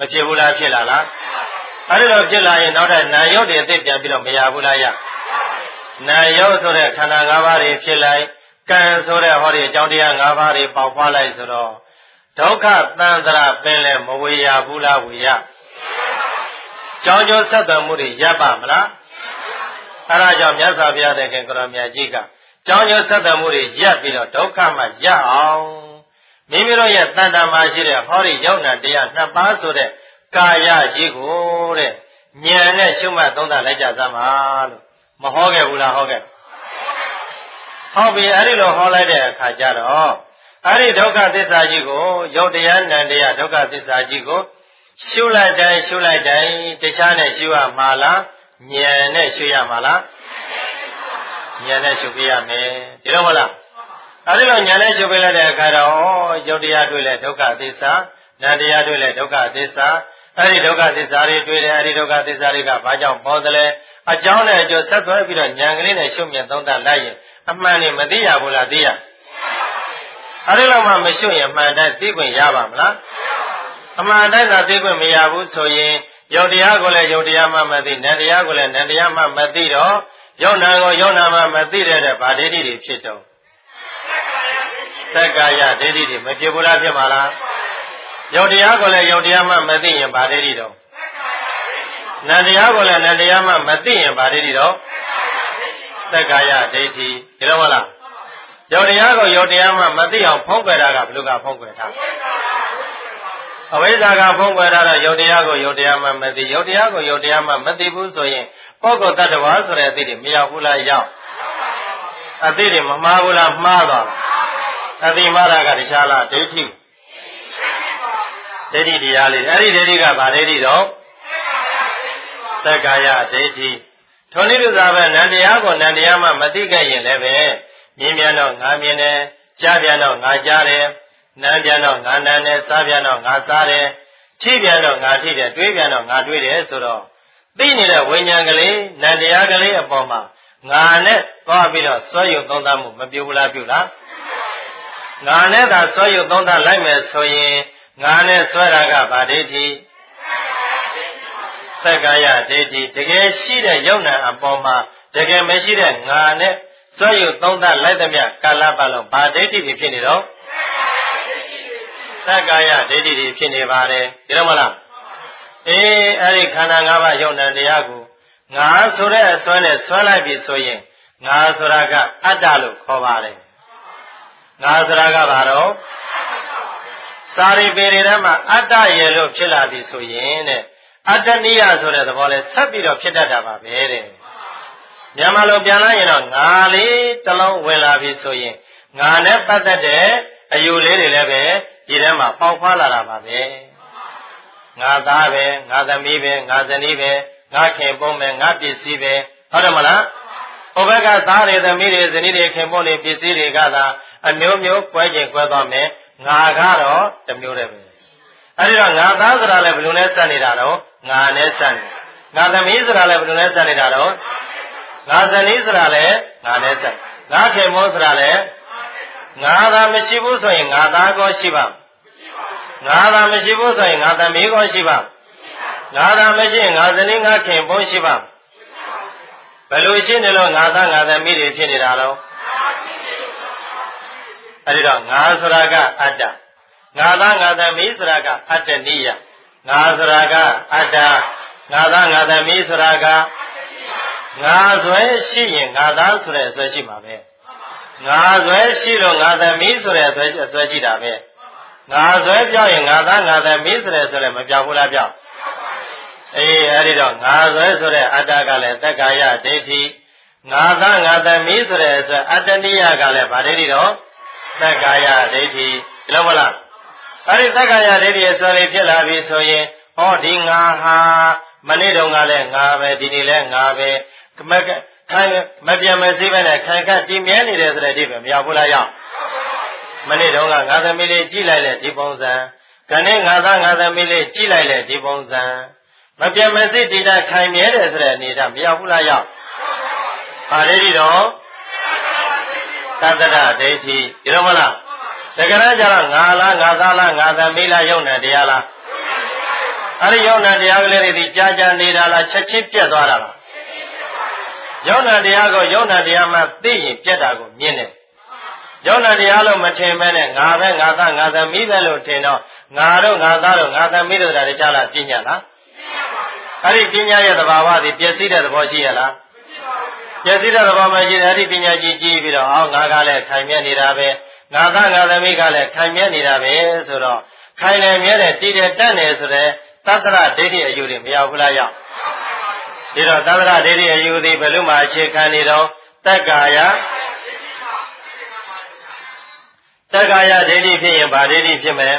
ဖြစ်ဘူးလားဖြစ်လာလားအဲ့ဒီလိုဖြစ်လာရင်နောက်တဲ့နာယုတ်တွေအသိပြန်ပြီးတော့မရဘူးလားရနာယုတ်ဆိုတဲ့ခန္ဓာ၅ပါးတွေဖြစ်လိုက်ကံဆိုတဲ့ဟောဒီအကြောင်းတရား၅ပါးတွေပေါက်ဖွားလိုက်ဆိုတော့ဒုက္ခသန္တရာပင်လဲမဝေရဘူးလားဝေရကြောင်းကျိုးဆက်သွယ်မှုတွေရပ်ပါမလားအဲဒါကြောင့်မြတ်စွာဘုရားသခင်ကိုရောမြတ်ကြီးကကြောင်းကျိုးဆက်သွယ်မှုတွေရပ်ပြီးတော့ဒုက္ခမှရပ်အောင်မိမိတို့ရဲ့တဏ္ဍာမှာရှိတဲ့ဟောဒီယုံနာတရားနှစ်ပါးဆိုတဲ့ကာယကြီးကိုတဲ့ဉာဏ်နဲ့ရှုမှတ်သုံးသပ်လိုက်ကြစမ်းပါလို့မဟောခဲ့ဘူးလားဟောခဲ့ဟောပြီအဲ့ဒီလိုဟောလိုက်တဲ့အခါကျတော့အဲ့ဒီဒုက္ခသစ္စာကြီးကိုယုတ်တရားနံတရားဒုက္ခသစ္စာကြီးကိုရှုလိုက်တိုင်းရှုလိုက်တိုင်းတရားနဲ့ရှုရမှာလားဉာဏ်နဲ့ရှုရမှာလားဉာဏ်နဲ့ရှုပြရမယ်ဒီလိုမဟုတ်လားအဲ့ဒီလိုဉာဏ်နဲ့ရှုပြလိုက်တဲ့အခါတော့ယုတ်တရားတွေ့လဲဒုက္ခသစ္စာနံတရားတွေ့လဲဒုက္ခသစ္စာအဲ့ဒီဒုက္ခသစ္စာတွေတွေ့တယ်အဲ့ဒီဒုက္ခသစ္စာတွေကဘာကြောင့်ပေါ်သလဲအကြောင်းနဲ့အကျိုးဆက်သွဲပြီးတော့ဉာဏ်ကလေးနဲ့ရှုမြင်သုံးသပ်လိုက်ရင်အမှန်နဲ့မသိရဘူးလားသိရအဲ့ဒီလောက်မှမရှုရင်အမှန်တိုင်းသိခွင့်ရပါမလားအမှန်တိုင်းသာသိခွင့်မရဘူးဆိုရင်ယုတ်တရားကိုလည်းယုတ်တရားမှမသိနံတရားကိုလည်းနံတရားမှမသိတော့ယုတ်နာကိုယုတ်နာမှမသိတဲ့ဗာဒိဋ္ဌိတွေဖြစ်တော့သက္ကာယဒိဋ္ဌိတွေမဖြစ်ဘူးလားဖြစ်ပါလားယုတ်တရားကိုလည်းယုတ်တရားမှမသိရင်ဗာဒိဋ္ဌိတော့နံတရားကိုလည်းနံတရားမှမသိရင်ဗာဒိဋ္ဌိတော့သက္ကာယဒိဋ္ဌိဒီလိုမလားယုတ်တရားကိုယုတ်တရားမှမသိအောင်ဖုံးကွယ်တာကဘယ်လိုကဖုံးကွယ်တာအဝိဇ္ဇာကဖုံးကွယ်တာတော့ယုတ်တရားကိုယုတ်တရားမှမသိယုတ်တရားကိုယုတ်တရားမှမသိဘူးဆိုရင်ပုဂ္ဂိုလ်တ attva ဆိုတဲ့အသိတွေမရောက်ဘူးလားရောက်အသိတွေမမှားဘူးလားမှားသွားအသိမှားတာကတရားလားဒိဋ္ဌိဒိဋ္ဌိတရားလေးအဲ့ဒီဒိဋ္ဌိကဗာဒိဋ္ဌိတော့သက္ကာယဒိဋ္ဌိထိုနည်းတူသာပဲနံတရားကိုနံတရားမှမသိခဲ့ရင်လည်းပဲမြင်ပြန်တော့ငါမြင်တယ်ကြားပြန်တော့ငါကြားတယ်နမ်းပြန်တော့ငါနမ်းတယ်စားပြန်တော့ငါစားတယ်ထိပြန်တော့ငါထိတယ်တွေးပြန်တော့ငါတွေးတယ်ဆိုတော့သိနေတဲ့ဝိညာဉ်ကလေးနံတရားကလေးအပေါ်မှာငါနဲ့သွားပြီးတော့စွဲယူသုံးသပ်မှုမပြုဘူးလားပြုလားငါနဲ့သာစွဲယူသုံးသပ်လိုက်မယ်ဆိုရင်ငါနဲ့စွဲတာကဗာဒိဋ္ဌိသက္ကာယဒိဋ္ဌိတကယ်ရှိတဲ့ယုံနာအပေါ်မှာတကယ်မရှိတဲ့ငါနဲ့စွဲယူသုံးသပ်လိုက်သမျှကာလပတ်လုံးဗာဒိဋ္ဌိဖြစ်နေတော့သက္ကာယဒိဋ္ဌိဖြစ်နေပါတယ်ဒီလိုမလားအေးအဲ့ဒီခန္ဓာ၅ပါးယုံနာတရားကိုငါဆိုတဲ့အစွဲနဲ့ဆွဲလိုက်ပြီဆိုရင်ငါဆိုတာကအတ္တလို့ခေါ်ပါတယ်ငါဆိုတာကဘာတော့စာရိပေတွေထဲမှာအတ္တရဲ့လို့ဖြစ်လာပြီဆိုရင်တဲ့အတ္တနိယဆိုတဲ့သဘောလဲဆက်ပြီးတော့ဖြစ်တတ်တာပါပဲတဲ့မြန်မာလိုပြန်လိုက်ရင်တော့ငါလေးတစ်လုံးဝင်လာပြီဆိုရင်ငါနဲ့ပတ်သက်တဲ့အယူလေးတွေလည်းပဲဒီထဲမှာပေါက်ဖွာလာတာပါပဲငါသားပဲငါသမီးပဲငါဇနီးပဲငါခင်ပွန်းပဲငါပစ္စည်းပဲဟုတ်တယ်မလားဟိုဘက်ကသားတွေသမီးတွေဇနီးတွေခင်ပွန်းတွေပစ္စည်းတွေကသာအမျိုးမျိုးကွဲကျင်ကွဲသွားမယ်ငါကတော့တစ်မျိုးတည်းပဲအဲဒီတော့ငါသားဆိုတာလည်းဘယ်လိုလဲစက်နေတာတော့ငါနဲ့စက်နေငါသမီးဆိုတာလည်းဘယ်လိုလဲစက်နေတာတော့ငါဇနီးဆိုတာလည်းငါနဲ့စက်ငါခင်ပွန်းဆိုတာလည်းငါသာမရှိဘူးဆိုရင်ငါသားကောရှိပါငါသာမရှိဘူးဆိုရင်ငါသမီးကောရှိပါငါသာမရှိရင်ငါဇနီးငါခင်ပွန်းရှိပါဘယ်လိုရှိနေလို့ငါသားငါသမီးတွေဖြစ်နေတာတော့အဲဒီတော့ငါဆိုတာကအတ္တငါသားငါသမီးဆိုတာကအတ္တနိယငါဆိုတာကအတ္တငါသားငါသမီးဆိုတာကငါဆွဲရှိရင်ငါသားဆိုတဲ့အဆွဲရှိမှာပဲငါဆွဲရှိလို့ငါသမီးဆိုတဲ့အဆွဲအဆွဲရှိတာပဲငါဆွဲပြောင်းရင်ငါသားငါသမီးဆိုတဲ့ဆိုလည်းမပြောင်းဘူးလားပြောင်းအေးအဲဒီတော့ငါဆွဲဆိုတဲ့အတ္တကလည်းသက္ကာယဒိဋ္ဌိငါသားငါသမီးဆိုတဲ့အဆွဲအတ္တနိယကလည်းဗာဒိဋ္ဌိတော့သက္ကာယဒိဋ္ဌိဒီလိုမလားအဲဒီသက္ကာယဒိဋ္ဌိအစွဲလေးဖြစ်လာပြီဆိုရင်ဟောဒီငါဟာမနေ့တုန်းကလည်းငါပဲဒီနေ့လည်းငါပဲမခံမပြန်မစည်းပဲနဲ့ခံကတည်မြဲနေတယ်ဆိုတဲ့ဒီပဲမရောက်ဘူးလားရောက်မနေ့တုန်းကငါသမီးလေးကြည့်လိုက်လေဒီပုံစံခဏငါသားငါသမီးလေးကြည့်လိုက်လေဒီပုံစံမပြန်မစည်းတည်တာခံမြဲတယ်ဆိုတဲ့အနေဒါမရောက်ဘူးလားရောက်ဟာလေဒီတော့သတ္တရဒိဋ္ဌိဒီလိုမလားတကယ်တော့ကျတော့ငါလားငါသားလားငါသမီးလားယုံနဲ့တရားလားအဲ့ဒီယုံနာတရားကလေးတွေကြာကြာနေတာလားချက်ချင်းပြတ်သွားတာလားယုံနာတရားကိုယုံနာတရားမှသိရင်ပြတ်တာကိုမြင်တယ်ယုံနာတရားလို့မထင်မဲနဲ့ငါပဲငါသားငါသမီးပဲလို့ထင်တော့ငါတို့ငါသားတို့ငါသမီးတို့တရားကြားလားပညာလားအဲ့ဒီပညာရဲ့သဘာဝသည်ပြည့်စည်တဲ့သဘောရှိရလားပြည့်စည်တဲ့သဘောမရှိတဲ့အဲ့ဒီပညာကြီးကြီးပြီးတော့အော်ငါကလည်းခိုင်မြဲနေတာပဲငါသားငါသမီးကလည်းခိုင်မြဲနေတာပဲဆိုတော့ခိုင်လည်းမြဲတယ်တည်တယ်တတ်တယ်ဆိုတဲ့သတ္တရဒိဋ္ဌိအယူတွေမရောက်ဘူးလားရောက်ဒီတော့သတ္တရဒိဋ္ဌိအယူသည်ဘယ်လိုမှအခြေခံနေတော့တက္ကာယတက္ကာယဒိဋ္ဌိဖြစ်ရင်ဗာဒိဋ္ဌိဖြစ်မယ်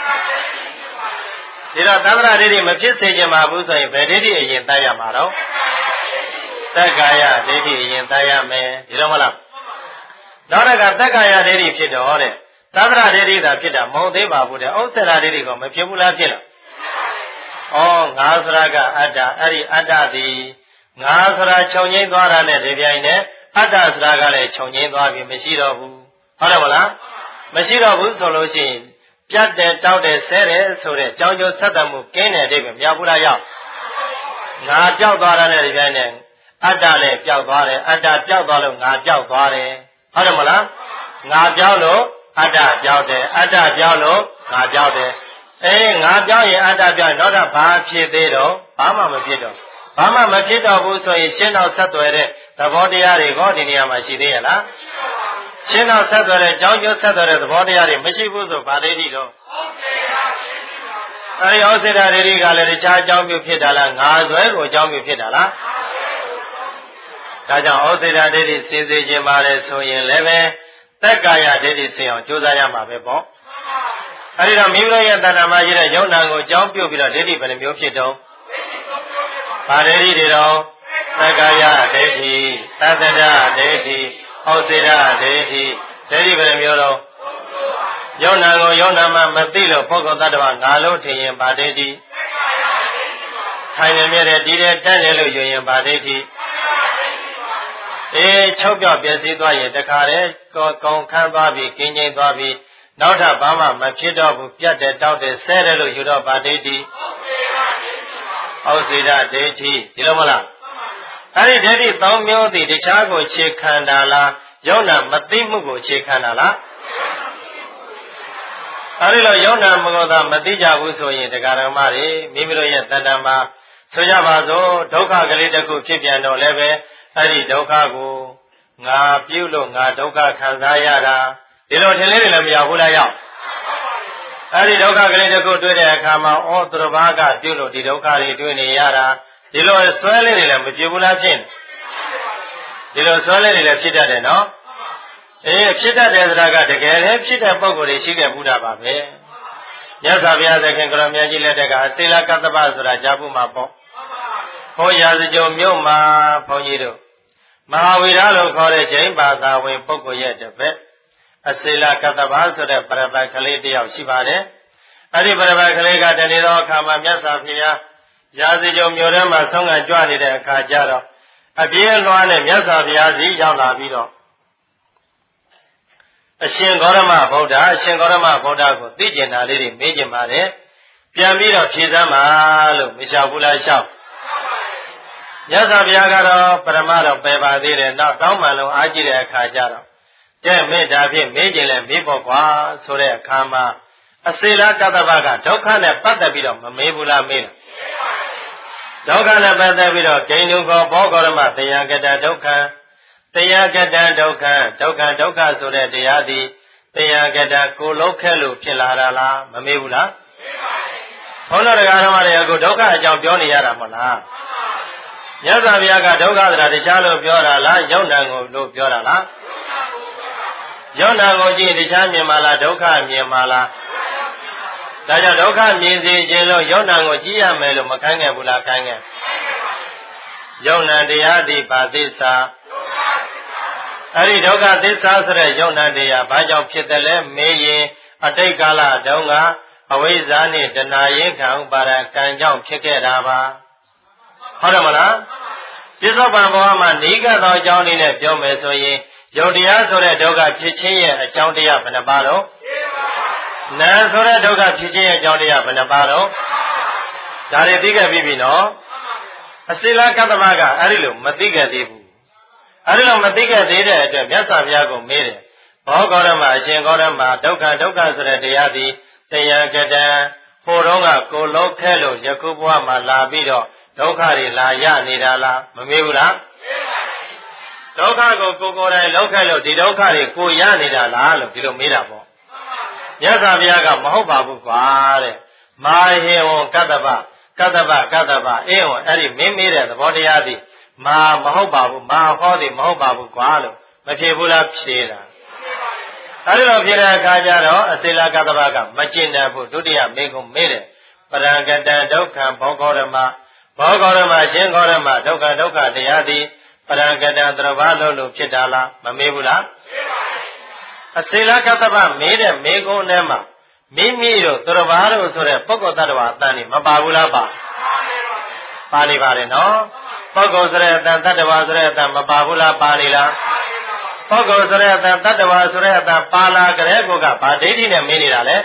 ဒီတော့သတ္တရဒိဋ္ဌိမဖြစ်စေချင်ပါဘူးဆိုရင်ဘယ်ဒိဋ္ဌိအရင်တတ်ရမှာတော့တက္ကာယဒိဋ္ဌိအရင်တတ်ရမယ်ဒီတော့မလားနောက်တစ်ခါတက္ကာယဒိဋ္ဌိဖြစ်တော့တဲ့သတ္တရဒိဋ္ဌိသာဖြစ်တာမဟုတ်သေးပါဘူးတဲ့ဥစ္စေရာဒိဋ္ဌိကမဖြစ်ဘူးလားဖြစ်လားဩငါဆိုတာကအတ္တအဲ့ဒီအတ္တသည်ငါဆိုတာခြုံငိမ့်သွားတာနဲ့ဒီပြိုင်နဲ့အတ္တဆိုတာကလည်းခြုံငိမ့်သွားပြီမရှိတော့ဘူးဟုတ်တယ်မလားမရှိတော့ဘူးဆိုလို့ရှိရင်ပြတ်တယ်တောက်တယ်ဆဲတယ်ဆိုတဲ့ကြောင်းကျိုးဆက်တမှုကင်းတဲ့အိဗယ်မြောက်ဘူးလားရောက်ငါပြောက်သွားတာနဲ့ဒီပြိုင်နဲ့အတ္တလည်းပြောက်သွားတယ်အတ္တပြောက်သွားလို့ငါပြောက်သွားတယ်ဟုတ်တယ်မလားငါပြောက်လို့အတ္တပြောက်တယ်အတ္တပြောက်လို့ငါပြောက်တယ်အေးငါပြောက်ရင်အတ္တပြောက်နောက်တော့ဘာဖြစ်သေးတော့ဘာမှမဖြစ်တော့ဘာမှမဖြစ်တော့ဘူးဆိုရင်ရှင်းတော့ဆက်သွယ်တဲ့သဘောတရားတွေကောဒီနေရာမှာရှိသေးရဲ့လားရှင်းတော့ဆက်သွယ်တဲ့ကြောင်းကျိုးဆက်သွယ်တဲ့သဘောတရားတွေမရှိဘူးဆိုဗာဒိဋ္ဌိတော့အဲဒီဩစေတဒိဋ္ဌိကလည်းတခြားအကြောင်းပြုဖြစ်တာလားငါဇွဲကိုအကြောင်းပြုဖြစ်တာလားဒါကြောင့်ဩစေတဒိဋ္ဌိစင်စေခြင်းပါလေဆိုရင်လည်းပဲတက္ကာယဒိဋ္ဌိစင်အောင်ကြိုးစားရမှာပဲပေါ့အဲဒီတော့မိမိတို့ရဲ့တဏ္ဍာမှာရှိတဲ့ယုံနာကိုအကြောင်းပြုပြီးတော့ဒိဋ္ဌိဘယ်နှမျိုးဖြစ်တော့ဗာဒိဋ္ဌိတွေတော့တက္ကာယဒိဋ္ဌိသတ္တရဒိဋ္ဌိဩစေတဒိဋ္ဌိဒိဋ္ဌိဘယ်နှမျိုးတော့ယုံနာကိုယုံနာမှမသိလို့ပုဂ္ဂိုလ်တ attva ငါလို့ထင်ရင်ဗာဒိဋ္ဌိခိုင်နေမြဲတဲ့ဒီတဲ့တက်တယ်လို့ယူရင်ဗာဒိဋ္ဌိအေးချုပ်ပြော့ပြည့်စည်သွားရင်တခါတည်းကောင်းခန်းသွားပြီးကင်းကျင်းသွားပြီးနောက်ထပ်ဘာမှမဖြစ်တော့ဘူးပြတ်တယ်တောက်တယ်ဆဲတယ်လို့ယူတော့ဗာဒိဋ္ဌိဩစေတဒိဋ္ဌိဒီလိုမလားအဲ့ဒီဒိဋ္ဌိသုံးမျိုးသည်တခြားကိုခြေခံတာလားယုံနာမသိမှုကိုခြေခံတာလားအဲဒီလိုယုံနာမကောသာမသိကြဘူးဆိုရင်တရားဓမ္မတွေမိမိတို့ရဲ့တဏ္ဍာမှာဆိုကြပါစို့ဒုက္ခကလေးတစ်ခုဖြစ်ပြန်တော့လည်းပဲအဲ့ဒီဒုက္ခကိုငါပြုလို့ငါဒုက္ခခံစားရတာဒီလိုထင်လေးတွေလည်းမရောက်ဘူးလားရောက်အဲ့ဒီဒုက္ခကလေးတစ်ခုတွေ့တဲ့အခါမှာဩသူတစ်ပါးကပြုလို့ဒီဒုက္ခတွေတွေ့နေရတာဒီလိုဆွဲလေးတွေလည်းမဖြစ်ဘူးလားဖြစ်ဒီလိုဆွဲလေးတွေလည်းဖြစ်တတ်တယ်နော်အေးဖြစ်တတ်တယ်ဆိုတာကတကယ်လည်းဖြစ်တဲ့ပုံကိုယ်တွေရှိခဲ့ဘူးတာပါပဲမြတ်စွာဘုရားသခင်ကရောမြတ်ကြီးလက်ထက်ကအစေလကတ္တပဆိုတာကြားဖို့မှာပေါ့ဟောရာဇကြုံမြို့မှာဘုန်းကြီးတို့မဟာဝီရလို့ခေါ်တဲ့ဂျိမ်းဘာသာဝင်ပုဂ္ဂိုလ်ရဲ့တပည့်အစေလကတ္တပဆိုတဲ့ပရပတ်ကလေးတယောက်ရှိပါတယ်အဲ့ဒီပရပတ်ကလေးကတနေ့သောအခါမှာမြတ်စွာဘုရားရာဇကြုံမြို့ထဲမှာဆုံးခံကြွနေတဲ့အခါကျတော့အပြေးလွှားနဲ့မြတ်စွာဘုရားစီရောက်လာပြီးတော့အရှင်ဂေါရမဗုဒ္ဓအရှင်ဂေါရမဗုဒ္ဓကိုသိကျင်တာလေးတွေမေးကျင်ပါတယ်ပြန်ပြီးတော့ဖြေစမ်းပါလို့မလျှောက်ဘူးလားလျှောက်မြတ်စွာဘုရားကတော့ပရမတော့ပယ်ပါသေးတယ်နောက်တောင်းမှန်လုံးအားကြည့်တဲ့အခါကျတော့တဲ့မေတ္တာဖြင့်မေးကျင်လဲမေးဖို့ကွာဆိုတဲ့အခါမှာအစေလကတ္တဗကဒုက္ခနဲ့ပတ်သက်ပြီးတော့မမေးဘူးလားမေးလားဒုက္ခနဲ့ပတ်သက်ပြီးတော့ဂိဏ္ဍုခောဘောဂေါရမတရားကတဒုက္ခတရားကတဒုက္ခဒုက္ခဒုက္ခဆိုတဲ့တရားသည်တရားကတကိုလုံးခဲလို့ဖြစ်လာတာလားမမေးဘူးလားမေးပါဘူးဘုန်းတော်တရားတော်တွေအခုဒုက္ခအကြောင်းပြောနေရတာမဟုတ်လားမြတ်စွာဘုရားကဒုက္ခဆိုတာတရားလို့ပြောတာလားယုံနာကိုလို့ပြောတာလားယုံနာကိုကြည့်တရားမြင်ပါလားဒုက္ခမြင်ပါလားဒါကြောင့်ဒုက္ခမြင်စေခြင်းလို့ယုံနာကိုကြည့်ရမယ်လို့မခိုင်းခဲ့ဘူးလားခိုင်းခဲ့ယုံနာတရားသည်ပါသစ္စာအဲ့ဒီဒုက္ခသစ္စာဆိုတဲ့ယုံနာတရားဘာကြောင့်ဖြစ်တယ်လဲမေးရင်အတိတ်ကာလတုန်းကအဝိဇ္ဇာနှင့်တဏှာရင်ခံဥပါဒကံကြောင့်ဖြစ်ခဲ့တာပါဟုတ်တယ်မလားပြစ္ဆုတ်ပံဘဝမှာနေကသောအကြောင်းလေးနဲ့ပြောမယ်ဆိုရင်ယုတ်တရားဆိုတဲ့ဒုက္ခဖြစ်ခြင်းရဲ့အကြောင်းတရားဘယ်နှပါတော့နာဆိုတဲ့ဒုက္ခဖြစ်ခြင်းရဲ့အကြောင်းတရားဘယ်နှပါတော့ဒါတွေသိခဲ့ပြီနော်အစိလကတ္တမကအဲ့ဒီလိုမသိခဲ့သေးဘူးအဲ့ဒီလိုမသိခဲ့သေးတဲ့အတွက်မြတ်စွာဘုရားကိုမေးတယ်ဘောဂေါရမအရှင်ဂေါရမဒုက္ခဒုက္ခဆိုတဲ့တရားသည်တရားကတံဟိုတော့ကကိုလုံးခဲလို့ယခုဘဝမှာလာပြီးတော့ဒုက္ခတွေလာရနေတာလားမမေးဘူးလားဒုက္ခကိုကိုကိုယ်တိုင်လောက်ခဲလို့ဒီဒုက္ခတွေကိုရနေတာလားလို့ဒီလိုမေးတာပေါ့မြတ်စွာဘုရားကမဟုတ်ပါဘူးကွာတဲ့မာဟေဝံကတ္တပကတ္တပကတ္တပအေဝံအဲ့ဒီမင်းမေးတဲ့သဘောတရားသည်မာမဟုတ်ပါဘူးမာဟောသည်မဟုတ်ပါဘူးကွာလို့မဖြေဘူးလားဖြေတာအဲ့လိုဖြေတဲ့အခါကျတော့အစိလကတ္တပကမကျင့်တတ်ဘူးဒုတိယမေးခွန်းမေးတယ်ပရံကတံဒုက္ခံဘောဂေါရမဘောဂေါရမရှင်ဂေါရမဒုက္ခဒုက္ခတရားသည်ပရံကတံသရဘာလို့လို့ဖြစ်တာလားမမေးဘူးလားမေးပါဘူးအစိလကတ္တပမေးတဲ့မေးခွန်းထဲမှာမိမိတို့သရဘာတို့ဆိုတဲ့ပုဂ္ဂိုလ်တ attva အတန်นี่မပါဘူးလားပါပါနေပါတယ်နော်ပုဂ္ဂိုလ်ဆိုတဲ့အတန်တ attva ဆိုတဲ့အတန်မပါဘူးလားပါနေလားပုဂ္ဂိုလ်ဆိုတဲ့အတန်တ attva ဆိုတဲ့အတန်ပါလာကြတဲ့ကိုကဗာဒိဋ္ဌိနဲ့မင်းနေတာလေ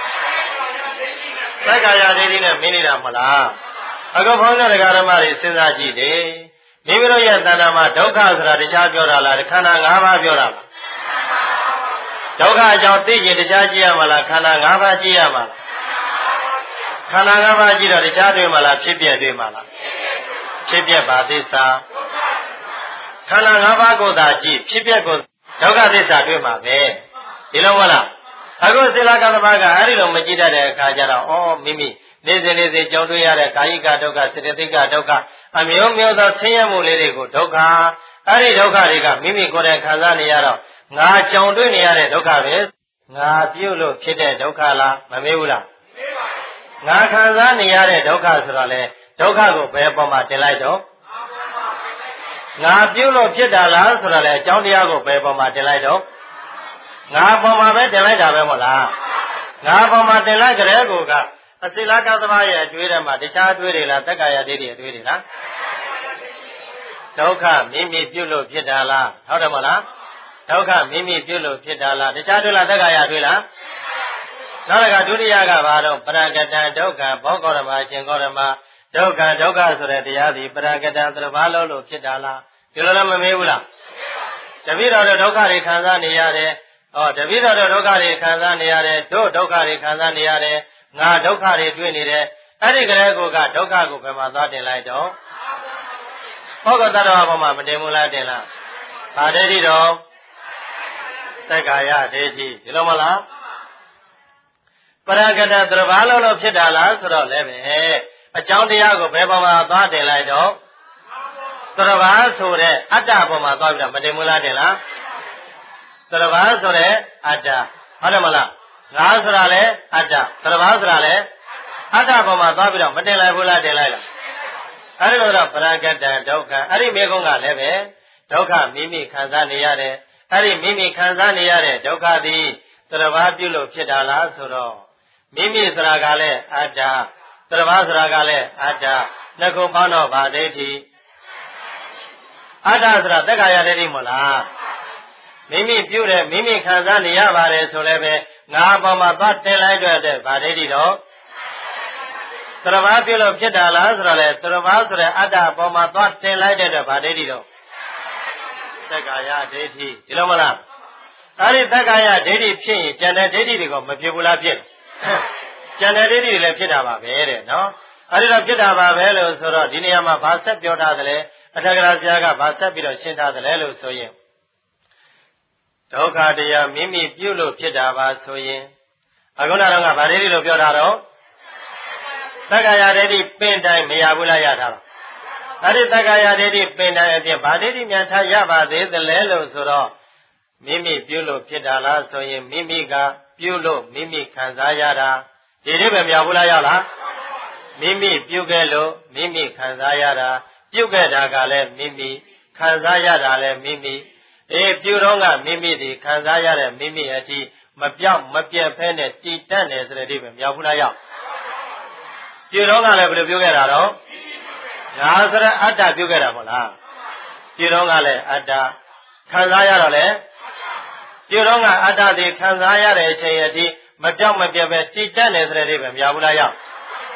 သက္ကာယဒိဋ္ဌိနဲ့မင်းနေတာမလားအခုဘုန်းကြီးတရားဓမ္မတွေစဉ်းစားကြည့်တယ်မိမိတို့ရဲ့တဏ္ဍာမှာဒုက္ခဆိုတာတရားပြောတာလားခန္ဓာ၅ပါးပြောတာလားဒုက္ခအကြောင်းသိရင်တရားကြည့်ရမှာလားခန္ဓာ၅ပါးကြည့်ရမှာလားခန္ဓာ၅ပါးကြည့်တော့တရားတွေ့မှာလားဖြစ်ပြတွေ့မှာလားဖြစ်ပြပါသစ္စာခန္ဓာ၅ပါးကိုသာကြည့်ဖြစ်ပြကိုဒုက္ခသစ္စာတွေ့မှာပဲဒီလိုမလားအခုစိလကတ္တမကအဲ့ဒီလိုမကြည့်တတ်တဲ့အခါကျတော့ဩမိမိနေစဉ်နေစဉ်ကြုံတွေ့ရတဲ့ကာယကဒုက္ခစေတသိက်ကဒုက္ခအမျိုးမျိုးသောဆင်းရဲမှုလေးတွေကိုဒုက္ခအဲ့ဒီဒုက္ခတွေကမိမိကိုယ်တိုင်ခံစားနေရတော့ငါကြုံတွေ့နေရတဲ့ဒုက္ခပဲငါပြုတ်လို့ဖြစ်တဲ့ဒုက္ခလားမမေးဘူးလားမေးပါဘူးငါခံစားနေရတဲ့ဒုက္ခဆိုတော့လေဒုက္ခကိုဘယ်ပေါ်မှာတင်လိုက်တော့ငါပြုတ်လို့ဖြစ်တာလားဆိုတော့လေအကြောင်းတရားကိုဘယ်ပေါ်မှာတင်လိုက်တော့ငါပေါ်မှာပဲတင်လိုက်တာပဲမဟုတ်လားငါပေါ်မှာတင်လိုက်ကြတဲ့ကိုကအစိလကတ္တမရဲ့အကျွေးထဲမှာတခြားအကျွေးတွေလားတက္ကာယဒိဋ္ဌိအကျွေးတွေလားဒုက္ခမိမိပြုတ်လို့ဖြစ်တာလားဟုတ်တယ်မလားဒုက္ခမိမိပြုတ်လို့ဖြစ်တာလားတခြားတွေလားတက္ကာယတွေလားနောက်တစ်ခါဒုတိယကဘာတော့ပရကတံဒုက္ခဘောဂေါရမရှင်ဂေါရမဒုက္ခဒုက္ခဆိုတဲ့တရားသည်ပရကတံသရဘာလို့လို့ဖြစ်တာလားဒီလိုလည်းမမေးဘူးလားတပည့်တော်တို့ဒုက္ခတွေခံစားနေရတယ်ဟောတပည့်တော်တို့ဒုက္ခတွေခံစားနေရတယ်တို့ဒုက္ခတွေခံစားနေရတယ်ငါဒုက္ခတွေတွေ့နေတယ်အဲ့ဒီကလေးကိုကဒုက္ခကိုဘယ်မှာသွားတင်လိုက်တော့ဘောဂတ္တဝါပေါ်မှာမတင်ဘူးလားတင်လားဗာဒိဋ္ဌိတော့သက္ကာယဒိဋ္ဌိဒီလိုမလားပရကတသရဘာလို့လို့ဖြစ်တာလားဆိုတော့လည်းပဲအကြောင်းတရားကိုဘယ်ပေါ်မှာသွားတင်လိုက်တော့သရဘာဆိုတဲ့အတ္တပေါ်မှာသွားပြီးတော့မတင်ဘူးလားတင်လားသရဘာဆိုတဲ့အတ္တဟုတ်တယ်မလားငါဆိုတာလေအတ္တသရဘာဆိုတာလေအတ္တပေါ်မှာသွားပြီးတော့မတင်လိုက်ဘူးလားတင်လိုက်လားအဲ့ဒီလိုတော့ပရကတံဒုက္ခအဲ့ဒီမေကုန်းကလည်းပဲဒုက္ခမိမိခံစားနေရတယ်အဲ့ဒီမိမိခံစားနေရတဲ့ဒုက္ခသည်သရဘာပြုလို့ဖြစ်တာလားဆိုတော့မိမိဆိုတာကလည်းအတ္တသရဘာဆိုတာကလည်းအတ္တနှစ်ခုပေါင်းတော့ဗာဒိဋ္ဌိအတ္တဆိုတာတက္ကာယဒိဋ္ဌိမဟုတ်လားမိမိပြုတယ်မိမိခံစားနေရပါတယ်ဆိုလည်းပဲငါအပေါ်မှာသွားတင်လိုက်တဲ့ဗာဒိဋ္ဌိတော့သရဘာပြုလို့ဖြစ်တာလားဆိုတော့လေသရဘာဆိုတဲ့အတ္တအပေါ်မှာသွားတင်လိုက်တဲ့ဗာဒိဋ္ဌိတော့သက္ကာယဒိဋ္ဌိဒီလိုမလားအဲ့ဒီသက္ကာယဒိဋ္ဌိဖြစ်ရင်ကျန်တဲ့ဒိဋ္ဌိတွေကမဖြစ်ဘူးလားဖြစ်ကျန်တဲ့ဒိဋ္ဌိတွေလည်းဖြစ်တာပါပဲတဲ့နော်အဲ့ဒီတော့ဖြစ်တာပါပဲလို့ဆိုတော့ဒီနေရာမှာဘာဆက်ပြောထားသလဲအထက်ကရာဆရာကဘာဆက်ပြီးတော့ရှင်းထားသလဲလို့ဆိုရင်ဒုက္ခတရားမိမိပြုလို့ဖြစ်တာပါဆိုရင်အခုနကတော့ဗာဒိဋ္ဌိလို့ပြောတာတော့သက္ကာယဒိဋ္ဌိပင်တိုင်းမရဘူးလားရထားတာအဲ့ဒီသက္ကာယဒိဋ္ဌိပင်တိုင်းအပြင်ဗာဒိဋ္ဌိမြန်ထားရပါသေးသလဲလို့ဆိုတော့မိမိပြုလို့ဖြစ်တာလားဆိုရင်မိမိကပြုလို့မိမိခံစားရတာဒီလိုပဲမရဘူးလားရလားမိမိပြုခဲ့လို့မိမိခံစားရတာပြုခဲ့တာကလည်းမိမိခံစားရတာလည်းမိမိအေးပြုတော့ကမိမိဒီခံစားရတဲ့မိမိအထိမပြောက်မပြတ်ဖဲနဲ့တည်တတ်တယ်ဆိုတဲ့ဒီပဲမရဘူးလားရပြုတော့ကလည်းဘယ်လိုပြုခဲ့တာတော့ငါဆိုတဲ့အတ္တပြုခဲ့တာမဟုတ်လားပြုတော့ကလည်းအတ္တခံစားရတော့လေပြုတော့ကအတ္တဒီခံစားရတဲ့အချိန်အထိမပြောက်မပြတ်ပဲတည်တတ်တယ်ဆိုတဲ့ဒီပဲမရဘူးလားရ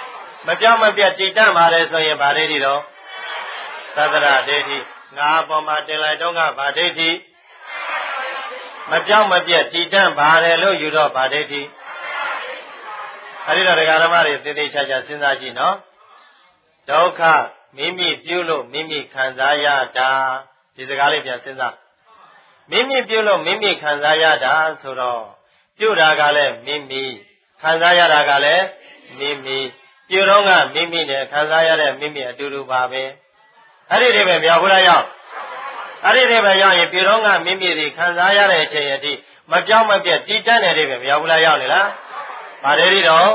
မပြောင်းမပြတ်တည်တံ့ပါတယ်ဆိုရင်ဗာဒိဋ္ဌိတော့သတ္တရဒိဋ္ဌိငါအပေါ်မှာတင်လိုက်တော့ကဗာဒိဋ္ဌိမပြောင်းမပြတ်တည်တံ့ပါတယ်လို့ယူတော့ဗာဒိဋ္ဌိအဲဒီတော့ဒကာဓမ္မတွေသေသေးချာချာစဉ်းစားကြည့်နော်ဒုက္ခမိမိပြုလို့မိမိခံစားရတာဒီစကားလေးပြန်စဉ်းစားမိမိပြုလို့မိမိခံစားရတာဆိုတော့ပြုတာကလည်းမိမိခံစားရတာကလည်းမိမိပြုတော့ကမိမိနဲ့ခံစားရတဲ့မိမိအတူတူပါပဲအဲ့ဒီတွေပဲမြောက်ဘူးလားရောက်အဲ့ဒီတွေပဲရောက်ရင်ပြုတော့ကမိမိဒီခံစားရတဲ့အချိန်အထိမပြောင်းမပြတ်ကြည်တတ်တဲ့တွေပဲမြောက်ဘူးလားရောက်နေလားဗာဒိဋ္ဌိတော့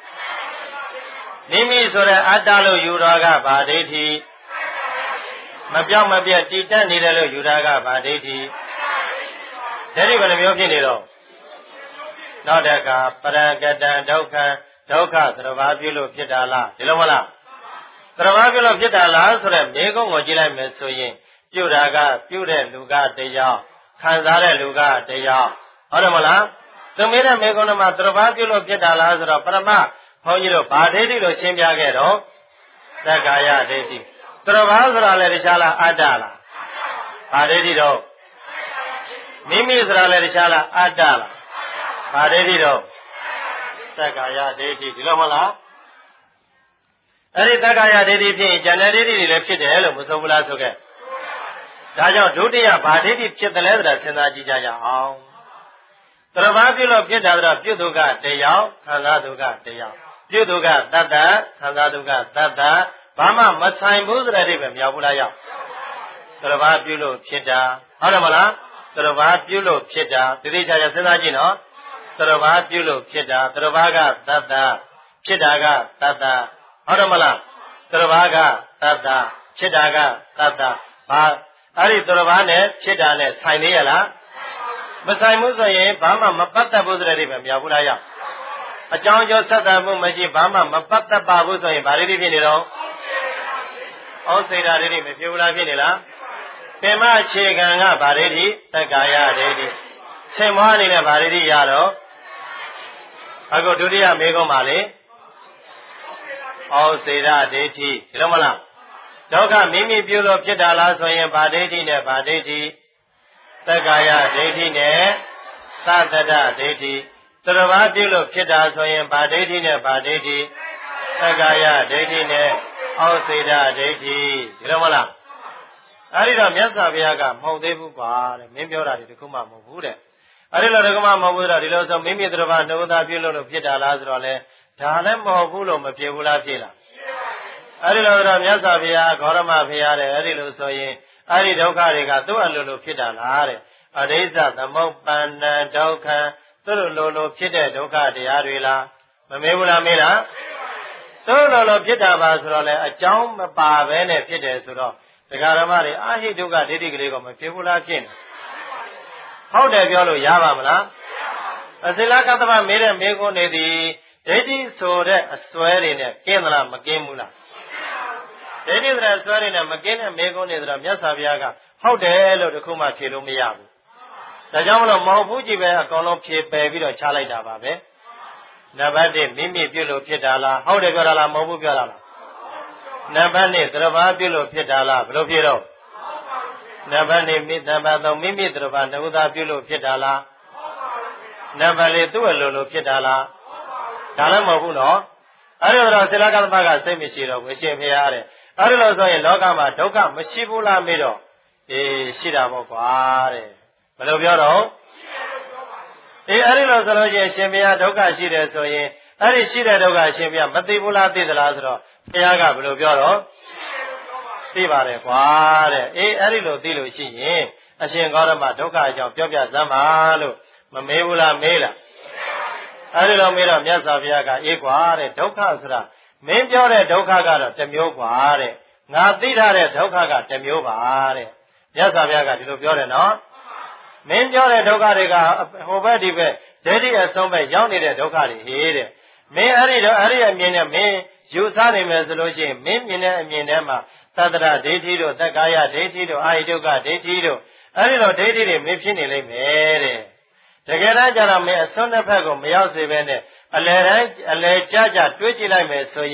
မိမိဆိုတဲ့အတ္တလို့ယူတာကဗာဒိဋ္ဌိမပြောင်းမပြတ်တည်တတ်နေတယ်လို့ယူတာကဗာဒိဋ္ဌိဒါဒီဘယ်နှမျိုးဖြစ်နေတော့နောက်တကပရကတံဒုက္ခဒုက္ခသရဘာပြုလို့ဖြစ်တာလားဒီလိုမလားသရဘာပြုလို့ဖြစ်တာလားဆိုတော့မေကုံကိုကြည့်လိုက်မယ်ဆိုရင်ပြုတာကပြုတဲ့လူကတရားခံစားတဲ့လူကတရားဟုတ်တယ်မလားသူမေးတဲ့မေကုံမှာသရဘာပြုလို့ဖြစ်တာလားဆိုတော့ပရမဘုန်းကြီးတို့ဗာဒိဋ္ဌိလို့ရှင်းပြခဲ့တော့သက္ကာယဒိဋ္ဌိသရဘာဆိုတာလည်းတခြားလားအတ္တလားဗာဒိဋ္ဌိတော့မိမိဆိုတာလည်းတခြားလားအတ္တလားဗာဒိဋ္ဌိတော့သက္ကာယဒိဋ္ဌိဒီလိုမလားအဲ့ဒီသက္ကာယဒိဋ္ဌိဖြစ်ရင်ဉာဏ်ဒိဋ္ဌိတွေလည်းဖြစ်တယ်လို့မဆိုဘူးလားဆိုခဲ့ဒါကြောင့်ဒုတိယဗာဒိဋ္ဌိဖြစ်တယ်လဲဆိုတာစဉ်းစားကြည့်ကြရအောင်သရဘာပြုလို့ဖြစ်တာတော့ပြုသူကတရားခံစားသူကတရားပြုသူကတတ္တခံစားသူကတတ္တဘာမှမဆိုင်ဘူးဆိုတဲ့အိဗယ်မြောက်ဘူးလားရောက်သရဘာပြုလို့ဖြစ်တာဟုတ်တယ်မလားသရဘာပြုလို့ဖြစ်တာတိတိကျကျစဉ်းစားကြည့်နော်သရဘာပြုလို့ဖြစ်တာသရဘာကတတ္တဖြစ်တာကတတ္တဟုတ်တယ်မလားသရဘာကတတ္တဖြစ်တာကတတ္တဘာအဲ့ဒီသရဘာနဲ့ဖြစ်တာနဲ့ဆိုင်သေးရလားမဆိုင်ဘူးဆိုရင်ဘာမှမပတ်သက်ဘူးဆိုတဲ့အိဗယ်မြောက်ဘူးလားရောက်အကြောင်းကြောင့်ဆက်သွယ်မှုမရှိဘာမှမပတ်သက်ပါဘူးဆိုရင်ဗာဒိဋ္ဌိဖြစ်နေတော့ဩစေတာဒိဋ္ဌိမဖြစ်ဘူးလားဖြစ်နေလားပင်မအခြေခံကဗာဒိဋ္ဌိသက္ကာယဒိဋ္ဌိဆင်မွားနေတဲ့ဗာဒိဋ္ဌိရတော့အခုဒုတိယမေကုံးပါလေဩစေတာဒိဋ္ဌိဒီလိုမလားဒုက္ခမိမိပြုလို့ဖြစ်တာလားဆိုရင်ဗာဒိဋ္ဌိနဲ့ဗာဒိဋ္ဌိသက္ကာယဒိဋ္ဌိနဲ့သတ္တဒဒိဋ္ဌိသရဘာပြုလို့ဖြစ်တာဆိုရင်ဗာဒိဋ္ဌိနဲ့ဗာဒိဋ္ဌိသက္ကာယဒိဋ္ဌိနဲ့ဩစေတဒိဋ္ဌိဒီလိုမလားအဲ့ဒီတော့မြတ်စွာဘုရားကမဟုတ်သေးဘူးကွာတဲ့မင်းပြောတာဒီတခုမှမဟုတ်ဘူးတဲ့အဲ့ဒီလိုတခုမှမဟုတ်ဘူးတော့ဒီလိုဆိုမိမိသရဘာနှုတ်သားပြုလို့လို့ဖြစ်တာလားဆိုတော့လေဒါလည်းမဟုတ်ဘူးလို့မဖြစ်ဘူးလားဖြစ်လားအဲ့ဒီလိုတော့မြတ်စွာဘုရားဂေါရမဘုရားတဲ့အဲ့ဒီလိုဆိုရင်အဲ့ဒီဒုက္ခတွေကသူ့အလိုလိုဖြစ်တာလားတဲ့အရိစ္ဆသမုပ္ပန္နဒုက္ခသူ့လိုလိုလိုဖြစ်တဲ့ဒုက္ခတရားတွေလားမမေးဘူးလားမေးလားသူ့လိုလိုဖြစ်တာပါဆိုတော့လေအကြောင်းမပါဘဲနဲ့ဖြစ်တယ်ဆိုတော့ဒကာဓမ္မတွေအာဟိဒုက္ခဒိဋ္ဌိကလေးကမဖြစ်ဘူးလားဖြစ်နေဟုတ်တယ်ပြောလို့ရပါမလားအစိလကတ္တမမေးတဲ့မေးခွန်းနေသည်ဒိဋ္ဌိဆိုတဲ့အစွဲတွေနဲ့ကင်းသလားမကင်းဘူးလားဒိဋ္ဌိဆိုတဲ့အစွဲတွေနဲ့မကင်းတဲ့မေးခွန်းနေဆိုတော့မြတ်စွာဘုရားကဟုတ်တယ်လို့တခုမှဖြေလို့မရဘူးဒါကြောင့်မလို့မဟုတ်ဘူးကြည့်ပဲအကောင်လုံးဖြေပယ်ပြီးတော့ချလိုက်တာပါပဲနံပါတ်တစ်မိမိပြုလို့ဖြစ်တာလားဟုတ်တယ်ပြောတာလားမဟုတ်ဘူးပြောတာလားနံပါတ်နှစ်သရဘာပြုလို့ဖြစ်တာလားဘယ်လိုဖြစ်တော့နံပါတ်နှစ်မိနံပါတ်သုံးမိမိသရဘာနှုတ်သားပြုလို့ဖြစ်တာလားနံပါတ်လေးသူ့အလိုလိုဖြစ်တာလားဒါလည်းမဟုတ်ဘူးနော်အဲ့ဒီတော့ဆရာကသမကစိတ်မရှိတော့ဘူးအရှင်ဘုရားတဲ့အဲ့ဒီလိုဆိုရင်လောကမှာဒုက္ခမရှိဘူးလားမေးတော့အေးရှိတာပေါ့ကွာတဲ့ဘယ်လိုပြောတော့အေးအဲ့ဒီလိုဆိုလို့ရှိရင်ရှင်ဘုရားဒုက္ခရှိတယ်ဆိုရင်အဲ့ဒီရှိတဲ့ဒုက္ခရှင်ဘုရားမသိဘူးလားသိသလားဆိုတော့ဘုရားကဘယ်လိုပြောတော့သိပါတယ်ကွာတဲ့အေးအဲ့ဒီလိုသိလို့ရှိရင်အရှင်ဂေါရမဒုက္ခအကြောင်းပြောပြစမ်းပါလို့မမေးဘူးလားမေးလားအဲ့ဒီလိုမေးတော့မြတ်စွာဘုရားကအေးကွာတဲ့ဒုက္ခဆိုတာမင်းပြောတဲ့ဒုက္ခကတော့တစ်မျိုးကွာတဲ့ငါသိထားတဲ့ဒုက္ခကတစ်မျိုးပါတဲ့မြတ်စွာဘုရားကဒီလိုပြောတယ်နော်မင်းပြောတဲ့ဒုက္ခတွေကဟိုဘက်ဒီဘက်ဒိဋ္ဌိအဆုံးပဲရောက်နေတဲ့ဒုက္ခတွေဟေးတဲ့မင်းအဲ့ဒီတော့အဲ့ဒီအမြင်နဲ့မင်းယူဆနိုင်မယ်ဆိုလို့ရှိရင်မင်းမြင်တဲ့အမြင်ထဲမှာသတ္တရဒိဋ္ဌိတို့သက္ကာယဒိဋ္ဌိတို့အာဟိတုကဒိဋ္ဌိတို့အဲ့ဒီတော့ဒိဋ္ဌိတွေမင်းဖြစ်နေလိမ့်မယ်တဲ့တကယ်တမ်းကျတော့မင်းအစွန်းတစ်ဖက်ကိုမရောက်စေဘဲနဲ့အလယ်တိုင်းအလယ်ကြကြတွေးကြည့်လိုက်မယ်ဆိုရင်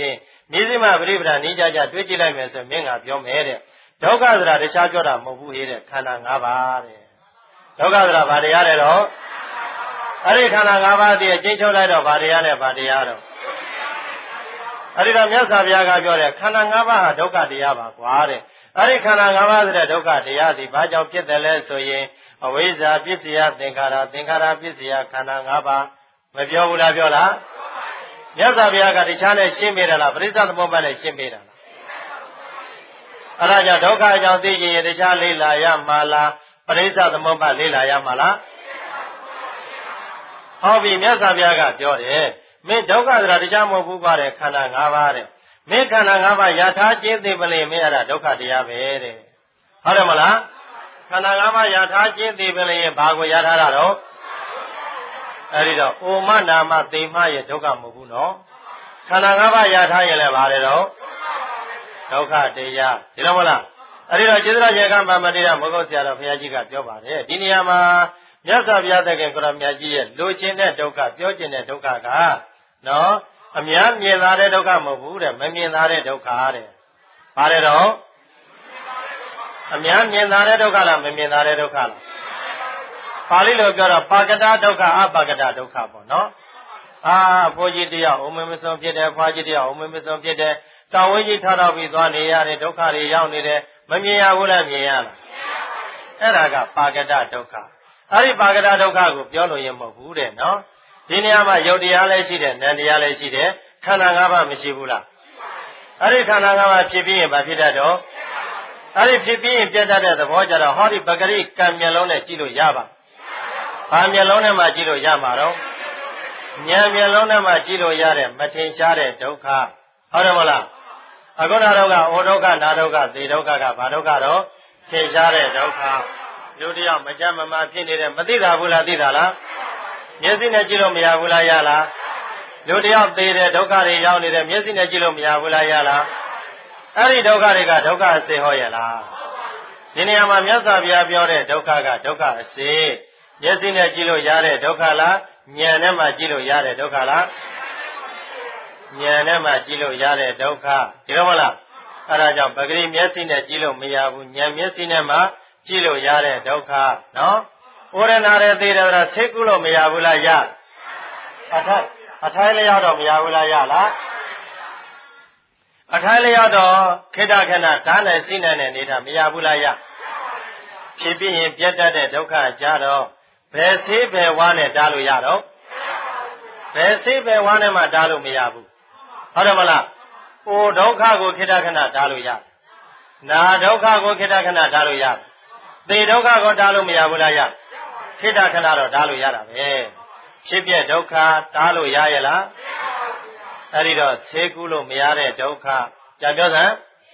နိစ္စမပရိပဒနိကြကြတွေးကြည့်လိုက်မယ်ဆိုမင်းကပြောမယ်တဲ့ဒုက္ခဆိုတာတခြားပြောတာမဟုတ်ဘူးဟေးတဲ့ခန္ဓာ၅ပါးတဲ့ဒုက္ခဆိုတာဘာတရားလဲတော့အဲ့ဒီခန္ဓာ၅ပါးတည်းအကျဉ်းချုပ်လိုက်တော့ဘာတရားလဲဘာတရားတော့အဲ့ဒီတော့မြတ်စွာဘုရားကပြောတယ်ခန္ဓာ၅ပါးဟာဒုက္ခတရားပါကွာတဲ့အဲ့ဒီခန္ဓာ၅ပါးဆိုတဲ့ဒုက္ခတရားသည်ဘာကြောင့်ဖြစ်တယ်လဲဆိုရင်အဝိဇ္ဇာပစ္စယသင်္ခါရသင်္ခါရပစ္စယခန္ဓာ၅ပါးမပြောဘူးလားပြောလားမြတ်စွာဘုရားကတခြားနဲ့ရှင်းပေးတယ်လားပရိစ္ဆေသမုပ္ပါဒ်နဲ့ရှင်းပေးတာလားအဲ့ဒါကြောင့်ဒုက္ခအကြောင်းသိကြရင်တခြားလေ့လာရမှာလားပရိစ္ဆေသမုပ္ပါဒ်လေ့လာရမှာလားဟောပြီမြတ်စွာဘုရားကပြောတယ်မင်းဒုက္ခဆိုတာတခြားမဟုတ်ဘူးကွာတဲ့ခန္ဓာ၅ပါးတဲ့မင်းခန္ဓာ၅ပါးယထာကျင့်သိပလေမင်းအဲ့ဒါဒုက္ခတရားပဲတဲ့ဟုတ်တယ်မလားခန္ဓာ၅ပါးယထာကျင့်သိပလေဘာကိုယထာတာတော့အဲ့ဒီတော့အိုမနာမသိမရဲ့ဒုက္ခမဟုတ်ဘူးနော်ခန္ဓာ၅ပါးယထာရင်လည်းဘာလဲတော့ဒုက္ခတရားဒီလိုမလားအဲ့ဒီတော့ကျေသရရေကမမတိရမဂုတ်ဆရာတော်ဘုရားကြီးကပြောပါတယ်ဒီနေရာမှာမြတ်စွာဘုရားသခင်ကိုရမြတ်ကြီးရဲ့လိုချင်တဲ့ဒုက္ခပြောချင်တဲ့ဒုက္ခကနော်အများမြင်လာတဲ့ဒုက္ခမဟုတ်ဘူးတဲ့မမြင်လာတဲ့ဒုက္ခတဲ့ဘာလဲတော့အများမြင်လာတဲ့ဒုက္ခလားမမြင်လာတဲ့ဒုက္ခလားပါဠိလိုပြောတော့ပါကတဒုက္ခအပါကတဒုက္ခပေါ့နော်အာဘိုးကြီးတယောက်အုံမင်းမစွန်ဖြစ်တယ်ခွားကြီးတယောက်အုံမင်းမစွန်ဖြစ်တယ်တောင်ဝင်းကြီးထားတော့ပြီးသွားနေရတဲ့ဒုက္ခတွေရောက်နေတယ်မမြင်ရဘူးလားမြင်ရလားအဲ့ဒါကပါကတဒုက္ခအဲ့ဒီပါကတဒုက္ခကိုပြောလို့ရင်မဟုတ်ဘူးတဲ့နော်ဒီနေရာမှာယုတ်တရားလည်းရှိတယ်နံတရားလည်းရှိတယ်ခန္ဓာ၅ပါးမရှိဘူးလားအဲ့ဒီခန္ဓာ၅ပါးဖြစ်ပြီးရင်ဘာဖြစ်တတ်တော့အဲ့ဒီဖြစ်ပြီးရင်ပြတ်တတ်တဲ့သဘောကြတော့ဟောဒီပဂရိကံမျက်လုံးနဲ့ကြည့်လို့ရပါဘာမျက်လုံးနဲ့မှကြည့်လို့ရမှာတော့ဉာဏ်မျက်လုံးနဲ့မှကြည့်လို့ရတဲ့မထင်ရှားတဲ့ဒုက္ခဟုတ်တယ်မလားအခုနာဒုက္ခဩဒုက္ခနာဒုက္ခသေဒုက္ခကဘာဒုက္ခတော့ထင်ရှားတဲ့ဒုက္ခလူတယောက်မကြမ်းမမာဖြစ်နေတဲ့မသိတာဘူးလားသိတာလားမျက်စိနဲ့ကြည့်လို့မရဘူးလားရလားလူတယောက်သေတဲ့ဒုက္ခတွေရောက်နေတဲ့မျက်စိနဲ့ကြည့်လို့မရဘူးလားရလားအဲ့ဒီဒုက္ခတွေကဒုက္ခအစေဟောရလားဒီနေရာမှာမြတ်စွာဘုရားပြောတဲ့ဒုက္ခကဒုက္ခအစေမျက်စိနဲ့ကြည့်လို့ရတဲ့ဒုက္ခလားဉာဏ်နဲ့မှကြည့်လို့ရတဲ့ဒုက္ခလားဉာဏ်နဲ့မှကြည့်လို့ရတဲ့ဒုက္ခဒီလိုမလားအဲ့ဒါကြောင့်ပဂရိမျက်စိနဲ့ကြည့်လို့မရဘူးဉာဏ်မျက်စိနဲ့မှကြည့်လို့ရတဲ့ဒုက္ခနော်ဩရဏရဲ့သေးတယ်ဆိုတာသိကုလို့မရဘူးလားရအထိုက်အထိုက်လျောက်တော့မရဘူးလားရလားအထိုက်လျောက်တော့ခိတ္တခဏဓာတ်နဲ့စိနဲ့နဲ့နေတာမရဘူးလားရဖြစ်ပြီးရင်ပြတ်တတ်တဲ့ဒုက္ခကြတော့ဘယ်ဆေးဘယ်ဝါနဲ့တားလို့ရတော့ဘယ်ဆေးဘယ်ဝါနဲ့မှတားလို့မရဘူးဟုတ်တယ်မလားအိုဒုက္ခကိုခိတ္တခဏတားလို့ရနာဒုက္ခကိုခိတ္တခဏတားလို့ရသေဒုက္ခကိုတားလို့မရဘူးလားရခိတ္တခဏတော့တားလို့ရတာပဲဖြစ်ပြဒုက္ခတားလို့ရရဲ့လားအဲ့ဒီတော့ဆေးကုလို့မရတဲ့ဒုက္ခကြပြောစမ်း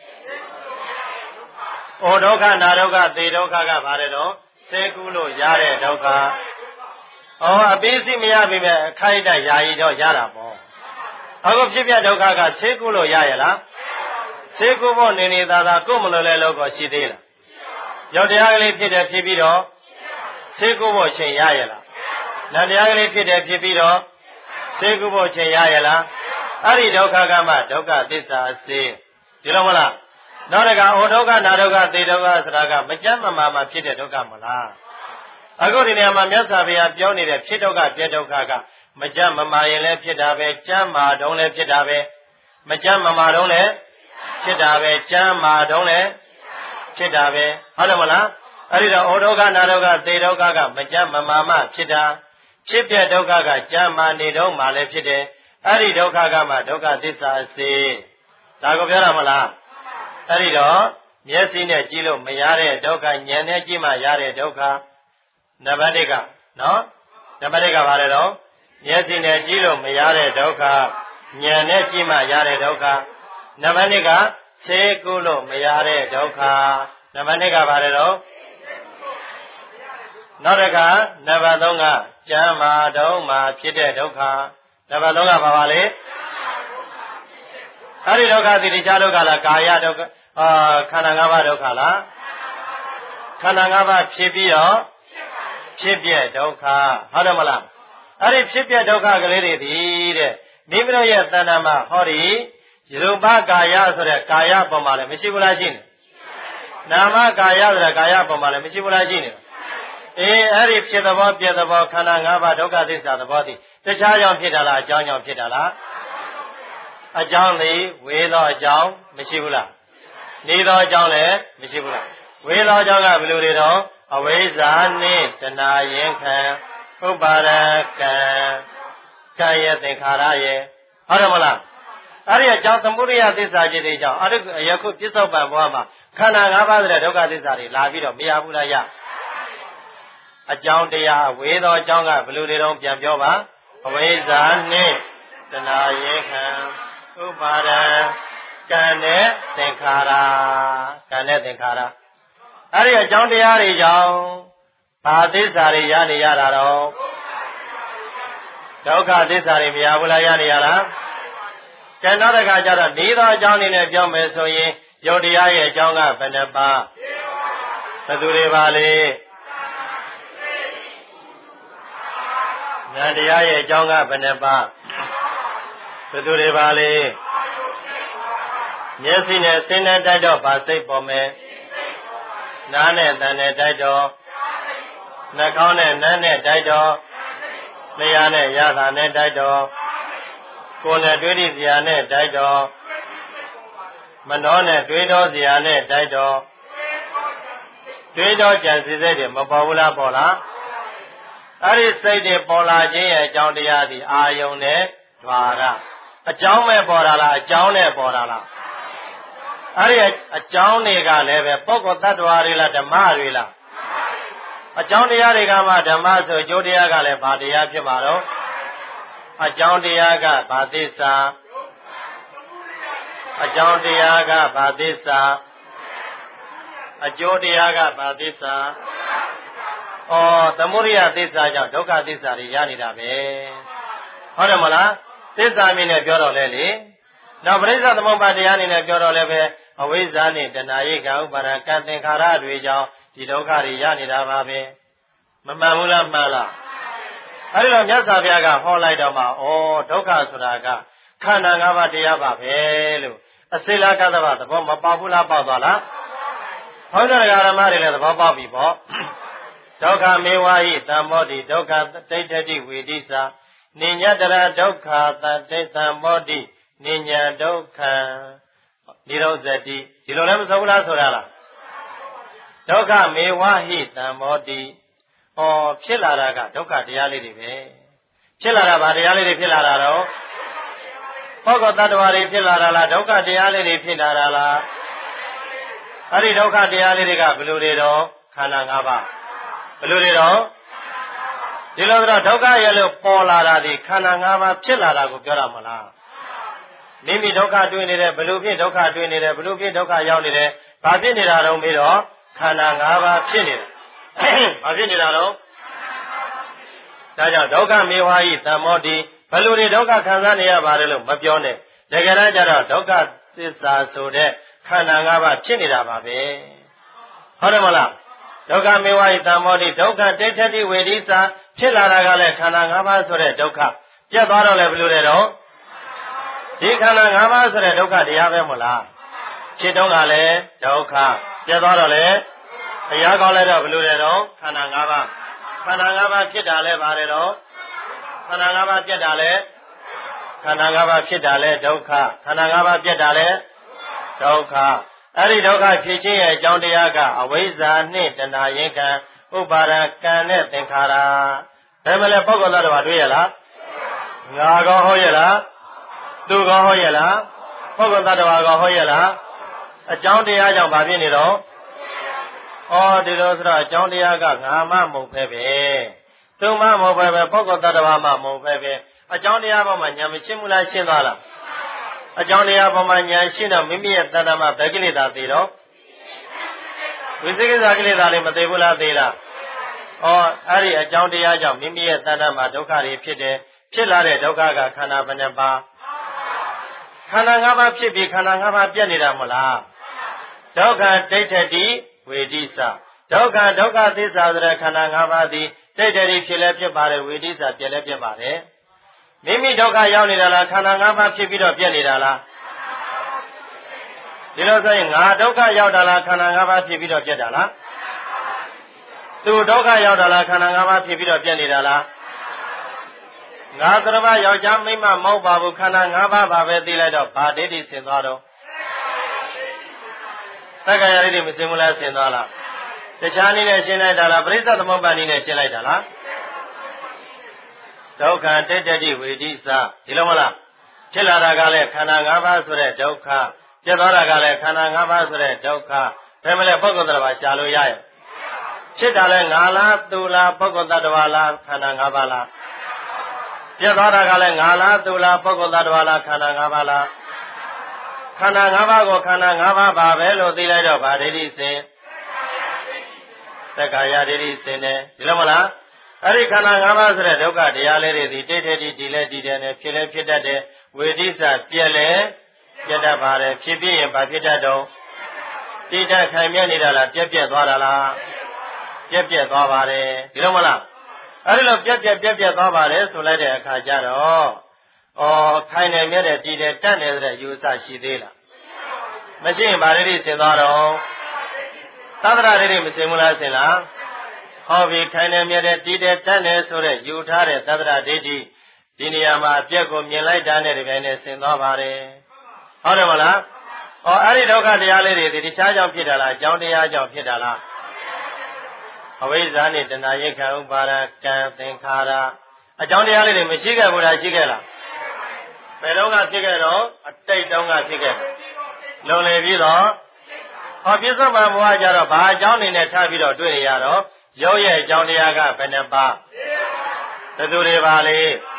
အိုဒုက္ခနာဒုက္ခသေဒုက္ခကဘာလဲတော့ဆေးကုလို့ရတဲ့ဒုက္ခဩအပိစိမရပြီမဲ့အခိုက်အတန့်ယာယီတော့ရတာပေါ့အခုဖြစ်ပြဒုက္ခကဆေးကုလို့ရရဲ့လားဆေးကုဖို့နေနေသာသာကိုယ်မလို့လဲလို့ကိုရှိသေးလားယောက်တရားကလေးဖြစ်တယ်ဖြစ်ပြီးတော့ဆေးကုဖို့ချိန်ရရဲ့လားနတ်တရားကလေးဖြစ်တယ်ဖြစ်ပြီးတော့ဆေးကုဖို့ချိန်ရရဲ့လားအဲ့ဒီဒုက္ခကမှဒုက္ခသစ္စာအစေဒီလိုမလားနောက်တကဩဒုက္ခနာဒုက္ခသေဒုက္ခဆိုတာကမကြမ်းမမာမှဖြစ်တဲ့ဒုက္ခမလားအခုဒီနေရာမှာမြတ်စွာဘုရားပြောနေတဲ့ဖြစ်ဒုက္ခပြဒုက္ခကမကြမ်းမမာရင်လည်းဖြစ်တာပဲကြမ်းမာတုံးလည်းဖြစ်တာပဲမကြမ်းမမာတုံးလည်းဖြစ်တာပဲကြမ်းမာတုံးလည်းဖြစ်တာပဲဟုတ်တယ်မလားအဲ့ဒီတော့ဩဒုက္ခနာဒုက္ခသေဒုက္ခကမကြမ်းမမာမှဖြစ်တာဖြစ်ပြဒုက္ခကကြမ်းမာနေတုံးမှလည်းဖြစ်တယ်အဲ့ဒီဒုက္ခကမှဒုက္ခသစ္စာအစေဒါကိုပြောတာမလားအဲ့ဒီတော့မျက်စိနဲ့ကြည့်လို့မရတဲ့ဒုက္ခဉာဏ်နဲ့ကြည့်မှရတဲ့ဒုက္ခနံပါတ်၁ကနော်နံပါတ်၁ကဘာလဲတော့မျက်စိနဲ့ကြည့်လို့မရတဲ့ဒုက္ခဉာဏ်နဲ့ကြည့်မှရတဲ့ဒုက္ခနံပါတ်၂ကဆေးကုလို့မရတဲ့ဒုက္ခနံပါတ်၂ကဘာလဲတော့နောက်တစ်ခါနံပါတ်၃ကကျမ်းမာတုံးမှာဖြစ်တဲ့ဒုက္ခနံပါတ်၃ကဘာပါလဲအဲ့ဒီဒုက္ခသီတိချဒုက္ခလားကာယဒုက္ခအာခန္ဓာ၅ပါးဒုက္ခလားခန္ဓာ၅ပါးဖြစ်ပြီးတော့ဖြစ်ပြဒုက္ခဟုတ်တယ်မလားအဲ့ဒီဖြစ်ပြဒုက္ခကလေးတွေဒီတဲ့မိမိတို့ရဲ့တဏ္ဍာမှာဟောဒီရူပကာယဆိုတဲ့ကာယပုံမှာလည်းမရှိဘူးလားရှိနေနာမကာယဆိုတဲ့ကာယပုံမှာလည်းမရှိဘူးလားရှိနေအေးအဲ့ဒီဖြစ်သဘောပြသဘောခန္ဓာ၅ပါးဒုက္ခသစ္စာသဘောသည်တခြားကြောင့်ဖြစ်တာလားအကြောင်းကြောင့်ဖြစ်တာလားအကြောင်းသည်ဝေသောအကြောင်းမရှိဘူးလားနေသောအကြောင်းလည်းမရှိဘူးလားဝေသောအကြောင်းကဘယ်လိုတွေတော့အဝိဇ္ဇာနှင့်တဏှာရင်ခံဥပါဒကံကံရဲ့သင်္ခါရရဲ့ဟုတ်တယ်မလားအဲ့ဒီအကြောင်းသမုဒိယသစ္စာခြင်းတွေကြောင့်အဲ့ဒီယခုပြစ္ဆုတ်ပံဘဝမှာခန္ဓာ၅ပါးဆိုတဲ့ဒုက္ခသစ္စာတွေလာပြီးတော့မရဘူးလားရအကြောင်းတရားဝေသောအကြောင်းကဘယ်လိုတွေတော့ပြန်ပြောပါအဝိဇ္ဇာနှင့်တဏှာရင်ခံဥပါဒကံနဲ့သင်္ခါရကံနဲ့သင်္ခါရအဲ့ဒီအကြောင်းတရားတွေကြောင့်ဘာသစ္စာတွေရနေရတာတော့ဒုက္ခသစ္စာတွေမရဘူးလားရနေရလားကျန်တော့တခါကျတော့နေသောအကြောင်းတွေနဲ့ပြောမယ်ဆိုရင်ယုတ်တရားရဲ့အကြောင်းကဘယ်နှပါဘယ်သူတွေပါလဲဉာဏ်တရားရဲ့အကြောင်းကဘယ်နှပါဘယ်သူတွေပါလဲမျက်စိနဲ့ဆင်းနဲ့တိုက်တော့ပါစိတ်ပေါ်မယ်နားနဲ့တန်နဲ့တိုက်တော့နှာခေါင်းနဲ့နမ်းနဲ့တိုက်တော့လျှာနဲ့ရတာနဲ့တိုက်တော့ကိုယ်နဲ့တွေးရစရာနဲ့တိုက်တော့မနှောနဲ့တွေးတော့စရာနဲ့တိုက်တော့တွေးတော့ကြံစီစိတ်တွေမပေါ်ဘူးလားပေါ်လားအဲ့ဒီစိတ်တွေပေါ်လာခြင်းရဲ့အကြောင်းတရားသည်အာယုန်နဲ့ဓဝါရအကြောင်းမဲ့ပေါ်တာလားအကြောင်းနဲ့ပေါ်တာလားအဲ့ဒီအကြောင်းတွေကလည်းပဲပုဂ္ဂိုလ်တ attva တွေလားဓမ္မတွေလားအကြောင်းတရားတွေကမှဓမ္မဆိုအကျိုးတရားကလည်းဘာတရားဖြစ်မှာတော့အကြောင်းတရားကဘာသစ္စာအကြောင်းတရားကဘာသစ္စာအကျိုးတရားကဘာသစ္စာဩသမုဒိယသစ္စာကြောင့်ဒုက္ခသစ္စာတွေရနေတာပဲဟုတ်တယ်မလားသစ္စာမြင်နဲ့ပြောတော့လဲလေနောက်ပရိစ္ဆေသမုပ္ပါတရားအနေနဲ့ပြောတော့လည်းပဲအဝိဇ္ဇာနဲ့တဏှာရိကဥပါဒကံသင်္ခါရတွေကြောင့်ဒီဒုက္ခတွေရနေတာပါပဲမမှန်ဘူးလားမှန်လားအဲဒီတော့မြတ်စွာဘုရားကဟောလိုက်တော့မှဩဒုက္ခဆိုတာကခန္ဓာ၅ပါးတရားပါပဲလို့အစိလာကသဗ္ဗသဘောမပေါဘူးလားပေါက်သွားလားဟောတဲ့ဓမ္မတွေလည်းသဘောပေါက်ပြီပေါ့ဒုက္ခမေဝါဟိသံမောတိဒုက္ခတိဋ္ဌတိဝေဒိသာနိညတရဒုက္ခသတိသံမောတိနိညာဒုက္ခនិရောဇတိဒီလိုလည်းမဆိုဘူးလားဆိုတာလားဒုက္ခမေဝဟိသံမောတိဩဖြစ်လာတာကဒုက္ခတရားလေးတွေပဲဖြစ်လာတာဗာတရားလေးတွေဖြစ်လာတာတော့ပုဂ္ဂိုလ်တ attva တွေဖြစ်လာတာလားဒုက္ခတရားလေးတွေဖြစ်လာတာလားအဲ့ဒီဒုက္ခတရားလေးတွေကဘယ်လိုတွေတော့ခန္ဓာ၅ပါးဘယ်လိုတွေတော့ဒီလိုတော့ဒုက္ခရဲ့လို့ပေါ်လာတာဒီခန္ဓာ၅ပါးဖြစ်လာတာကိုပြောတာမလားမိမိဒုက္ခတွေ့နေတယ်ဘယ်လိုဖြစ်ဒုက္ခတွေ့နေတယ်ဘယ်လိုဖြစ်ဒုက္ခရောက်နေတယ်ဘာဖြစ်နေတာတော့ပြီးတော့ခန္ဓာ၅ပါးဖြစ်နေတယ်ဘာဖြစ်နေတာတော့ဒါကြောင့်ဒုက္ခမေဝါဟိသံမောတိဘယ်လိုတွေဒုက္ခခံစားနေရပါတယ်လို့မပြောနဲ့တကယ်တမ်းကျတော့ဒုက္ခသစ္စာဆိုတဲ့ခန္ဓာ၅ပါးဖြစ်နေတာပါပဲဟုတ်တယ်မလားဒုက္ခမေဝါဟိသံမောတိဒုက္ခတိဋ္ဌတိဝေဒိသာဖြစ်လာတာကလည်းခန္ဓာ၅ပါးဆိုတဲ့ဒုက္ခပြတ်သွားတော့လည်းဘယ်လိုလဲတော့ဒီခန္ဓာ၅ပါးဆိုတဲ့ဒုက္ခတရားပဲမလားဖြစ်တော့ကလည်းဒုက္ခပြတ်သွားတော့လည်းတရားကောင်းလဲတော့ဘယ်လိုလဲတော့ခန္ဓာ၅ပါးခန္ဓာ၅ပါးဖြစ်တာလဲပါတယ်တော့ခန္ဓာ၅ပါးပြတ်တာလဲခန္ဓာ၅ပါးဖြစ်တာလဲဒုက္ခခန္ဓာ၅ပါးပြတ်တာလဲဒုက္ခအဲ့ဒီဒုက္ခဖြစ်ခြင်းရဲ့အကြောင်းတရားကအဝိဇ္ဇာနှင့်တဏှာရင်ခံဥပါဒကံနဲ့သင်္ခါရဒါမှလည်းပုဂ္ဂိုလ်သားတော်တွေ့ရလားငါကောဟောရလားသူကောဟောရလားပုဂ္ဂိုလ်သားတော်ကောဟောရလားအကြောင်းတရားကြောင့်ဘာဖြစ်နေတော့ဩဒီလိုဆိုတော့အကြောင်းတရားကငါမှမဟုတ်ပဲပဲသူမှမဟုတ်ပဲပဲပုဂ္ဂိုလ်သားတော်မှမဟုတ်ပဲပဲအကြောင်းတရားပေါ်မှာဉာဏ်မရှင်းဘူးလားရှင်းသွားလားအကြောင်းတရားပေါ်မှာဉာဏ်ရှင်းတော့မိမိရဲ့တဏ္ဍာမှာဘယ်ကိလေသာသေးတော့ဝိသေကိစ္စကိလေသာလေးမသေးဘူးလားသေးလားဩအဲ့ဒီအကြောင်းတရားကြောင့်မိမိရဲ့တဏ္ဍာမှာဒုက္ခတွေဖြစ်တယ်ဖြစ်လာတဲ့ဒုက္ခကခန္ဓာဘယ်နှပါးခန္ဓာ၅ပါးဖြစ်ပြီးခန္ဓာ၅ပါးပြတ်နေတာမလားဒုက္ခတိဋ္ဌတိဝေဒိသဒုက္ခဒုက္ခသစ္စာဆိုတဲ့ခန္ဓာ၅ပါးသည်တိဋ္ဌတိဖြစ်လဲဖြစ်ပါတယ်ဝေဒိသပြည့်လဲပြည့်ပါတယ်မိမိဒုက္ခရောက်နေတာလားခန္ဓာ၅ပါးဖြစ်ပြီးတော့ပြည့်နေတာလားခဒီလိုဆိုရင်ငါဒုက္ခရောက်တာလားခန္ဓာ၅ပါးဖြစ်ပြီးတော့ပြတ်တာလားသူဒုက္ခရောက်တာလားခန္ဓာ၅ပါးဖြစ်ပြီးတော့ပြတ်နေတာလားငါသရဏယောက်ျားမိန်းမမဟုတ်ပါဘူးခန္ဓာ၅ပါးပါပဲသိလိုက်တော့ဗာဒိဋ္ဌိဆင်သွားတော့သက္ကာယဒိဋ္ဌိမဆင်ဘူးလားဆင်သွားလားတခြားနည်းနဲ့ရှင်းလိုက်တာလားပရိစ္ဆေသမုပ္ပါဒ်နည်းနဲ့ရှင်းလိုက်တာလားဒုက္ခတိတ္တိဝေဒိသဒီလိုမလားဖြစ်လာတာကလည်းခန္ဓာ၅ပါးဆိုတဲ့ဒုက္ခပြတ်သွားတာကလည်းခန္ဓာ၅ပါးဆိုတဲ့ဒုက္ခဘယ်မလဲပုဂ္ဂိုလ်တ attva ရှာလို့ရရဲ့ဖြစ်တာလဲငါလားသူလားပုဂ္ဂိုလ်တ attva လားခန္ဓာ၅ပါးလားပြတ်သွားတာကလည်းငါလားသူလားပုဂ္ဂိုလ်တ attva လားခန္ဓာ၅ပါးလားခန္ဓာ၅ပါးကိုခန္ဓာ၅ပါးပါပဲလို့သိလိုက်တော့ဗာဒိဋ္ဌိစဉ်သက္ကာယဒိဋ္ဌိစဉ်တယ်ဒီလိုမလားအဲ့ဒီခန္ဓာ၅ပါးဆိုတဲ့ဒုက္ခတရားလေးတွေဒီတိတ်တိတ်ဒီဒီလဲဒီတယ်နဲ့ဖြစ်လဲဖြစ်တတ်တယ်ဝေဒိသပြက်လဲပြတ်တတ်ပါတယ်ဖြစ်ပြရင်ဘာဖြစ်တတ်တော့တိတ္တခိုင်မြဲနေတာလားပြက်ပြက်သွားတာလားပြက်ပြက်သွားပါတယ်ဒီလိုမလားအဲ့ဒီလိုပြက်ပြက်ပြက်ပြက်သွားပါတယ်ဆိုလိုက်တဲ့အခါကျတော့ဩခိုင်နေမြဲတဲ့ဒီတယ်တက်နေတဲ့ယူဆရှိသေးလားမရှိရင်ဗာဒိဋ္ဌိဆင်သွားတော့သတ္တရဒိဋ္ဌိမဆင်ဘူးလားဆင်လားဟောပြီခိုင်နေမြဲတဲ့ဒီတယ်တက်နေဆိုတဲ့ယူထားတဲ့သတ္တရဒိဋ္ဌိဒီနေရာမှာအပြက်ကိုမြင်လိုက်တာနဲ့ဒီပိုင်းနဲ့ဆင်သွားပါတယ်ဟုတ်တယ်မလားဩအဲ့ဒီဒုက္ခတရားလေးတွေဒီတခြားကြောင့်ဖြစ်တာလားအကြောင်းတရားကြောင့်ဖြစ်တာလားအဝိဇ္ဇာနဲ့တဏှာရိက္ခာဥပါဒကံသင်္ခါရအကြောင်းတရားလေးတွေမရှိခဲ့ဘူးလားရှိခဲ့လားဘယ်တော့ကဖြစ်ခဲ့တော့အတိတ်တုန်းကဖြစ်ခဲ့လုံလေပြီးတော့ဟောပြစ္ဆုတ်ပံဘဝကြတော့ဘာအကြောင်းနေနဲ့ထားပြီးတော့တွေ့ရတော့ရုပ်ရဲ့အကြောင်းတရားကဘယ်နှပါးဘယ်သူတွေပါလဲ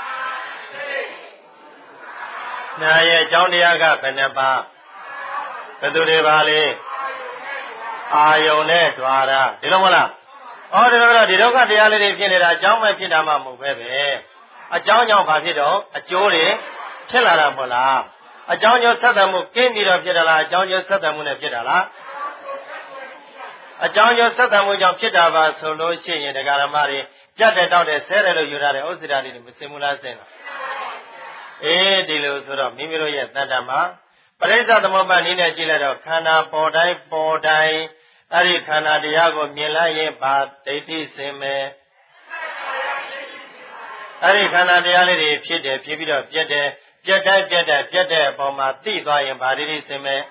နာရဲ့အကြောင်းတရားကဘယ်နှပါးဘယ်သူတွေပါလဲအာယုန်နဲ့ဓွာရဒီလိုမလားဩဒီလိုတော့ဒီဒုက္ခတရားလေးတွေဖြစ်နေတာအကြောင်းပဲဖြစ်တာမှမဟုတ်ပဲပဲအကြောင်းကြောင့်ဘာဖြစ်တော့အကျိုးတွေဖြစ်လာတာမဟုတ်လားအကြောင်းကျိုးဆက်သွယ်မှုကင်းပြီးတော့ဖြစ်တာလားအကြောင်းကျိုးဆက်သွယ်မှုနဲ့ဖြစ်တာလားအကြောင်းကျိုးဆက်သွယ်မှုကြောင့်ဖြစ်တာပါဆိုလို့ရှိရင်ဒကာရမတွေပြတ်တဲ့တောက်တဲ့ဆဲတယ်လို့ယူထားတဲ့ဥစ္စာတွေမစင်ဘူးလားစင်လားအေးဒီလိုဆိုတော့မိမိတို့ရဲ့တဏ္ဍာမှာပရိစ္ဆေသမုပ္ပါဒ်နည်းနဲ့ကြည့်လိုက်တော့ခန္ဓာပေါ်တိုင်းပေါ်တိုင်းအဲ့ဒီခန္ဓာတရားကိုမြင်လိုက်ရင်ဘာဒိဋ္ဌိစင်မယ်အဲ့ဒီခန္ဓာတရားလေးတွေဖြစ်တယ်ဖြစ်ပြီးတော့ပြတ်တယ်ပြတ်တိုင်းပြတ်တဲ့ပြတ်တဲ့အပေါ်မှာသိသွားရင်ဘာဒိဋ္ဌိစင်မယ်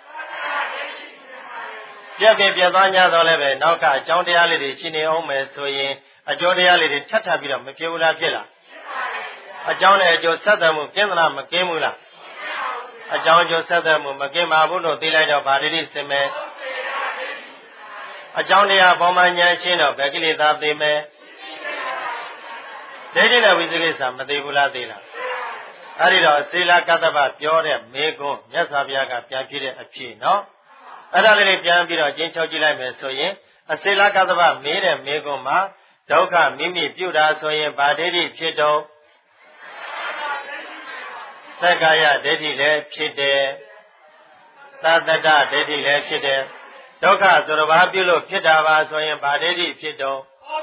ပြတ်ပြီးပြတ်သွား냐တော့လည်းပဲနောက်ကအကြောင်းတရားလေးတွေရှိနေအောင်မယ်ဆိုရင်အကျိုးတရားလေးတွေထပ်ထပ်ပြီးတော့မဖြစ်ဘူးလားဖြစ်လားအကြောင်းနဲ့အကျိုးဆက်သွယ်မှုကင်းသလားမကင်းဘူးလားအကြောင်းအကျိုးဆက်သွယ်မှုမကင်းပါဘူးလို့သိလိုက်တော့ဗာဒိဋ္ဌိစင်မယ်အကြောင်းတရားပေါ်မှာဉာဏ်ရှင်းတော့ဘယ်ကိလေသာသိမယ်ဒိဋ္ဌိနဲ့ဝိသေကိစ္စမသိဘူးလားသိလားအဲ့ဒီတော့သီလကတ္တပပြောတဲ့မေကွန်းမြတ်စွာဘုရားကပြန်ပြတဲ့အဖြစ်နော်အဲ့ဒါလေးတွေပြန်ပြီးတော့ကျင်းချုပ်ကြည့်လိုက်မယ်ဆိုရင်အသီလကတ္တပမေးတဲ့မေကွန်းမှာဒုက္ခမိမိပြုတာဆိုရင်ဗာဒိဋ္ဌိဖြစ်တော့သက္ကာယဒိဋ္ဌိလည်းဖြစ်တယ်သတ္တတဒိဋ္ဌိလည်းဖြစ်တယ်ဒုက္ခဆိုတော့ဘာပြုလို့ဖြစ်တာပါဆိုရင်ဗာဒိဋ္ဌိဖြစ်တော့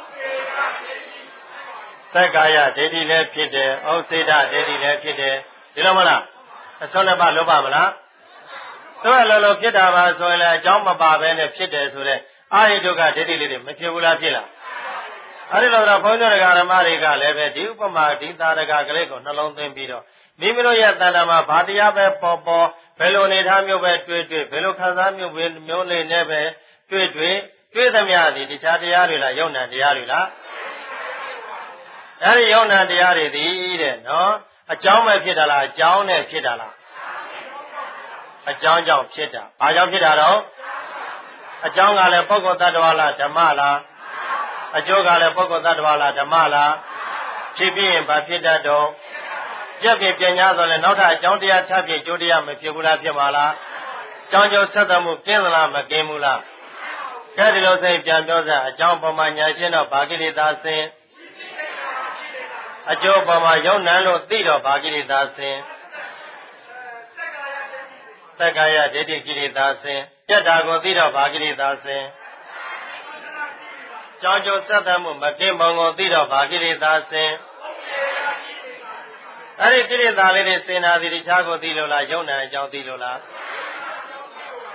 သက္ကာယဒိဋ္ဌိလည်းဖြစ်တယ်ဩစေတဒိဋ္ဌိလည်းဖြစ်တယ်ဒီလိုမလားအစွန်းနှစ်ပါးလုံးပါမလားသူကလောလောဖြစ်တာပါဆိုရင်လည်းအကြောင်းမပါဘဲနဲ့ဖြစ်တယ်ဆိုတော့အာရိဒုက္ခဒိဋ္ဌိလေးတွေမဖြစ်ဘူးလားဖြစ်လားအဲ့ဒီလိုတော့ဘုန်းကြီးတရားဓမ္မတွေကလည်းပဲဒီဥပမာဒီသာရကကလေးကိုနှလုံးသွင်းပြီးတော့မိမိတို့ရဲ့တဏ္ဍာမှာဘာတရားပဲပေါ်ပေါ်ဘယ်လိုအနေထားမျိုးပဲတွေ့တွေ့ဘယ်လိုခံစားမျိုးပဲမျိုးလေးနဲ့ပဲတွေ့တွေ့တွေ့သမျှသည်တခြားတရားတွေလားယုံနာတရားတွေလားအဲဒီယုံနာတရားတွေသည်တဲ့နော်အကြောင်းပဲဖြစ်တာလားအကြောင်းနဲ့ဖြစ်တာလားအကြောင်းကြောင့်ဖြစ်တာဘာကြောင့်ဖြစ်တာတော့အကြောင်းကလည်းပုဂ္ဂိုလ်တ attva လားဓမ္မလားအကျိုးကလည်းပုဂ္ဂိုလ်တ attva လားဓမ္မလားဖြစ်ပြီးရင်ဘာဖြစ်တတ်တော့ပြက်ပြပြညာဆိုရင်နောက်ထပ်အကြောင်းတရားထပ်ပြကျိုးတရားမဖြစ်ဘူးလားဖြစ်ပါလားကြောင်းကျိုးဆက်သွယ်မှုကင်းသလားမကင်းဘူးလားကဲဒီလိုစိတ်ပြန်ပြောစမ်းအကြောင်းပေါ်မှာညာရှင်းတော့ဘာကိလေသာဆင်းအကျိုးပေါ်မှာယုံနံလို့သိတော့ဘာကိလေသာဆင်းသက္ကာယဒိဋ္ဌိကိလေသာဆင်းပြတ်တာကိုသိတော့ဘာကိလေသာဆင်းကြောင်းကျိုးဆက်သွယ်မှုမကင်းပုံကိုသိတော့ဘာကိလေသာဆင်းအဲ့ဒီကိလေသာလေးတွေစင်နာသည်တခြားကိုသိလို့လားယုံနာအကြောင်းသိလို့လား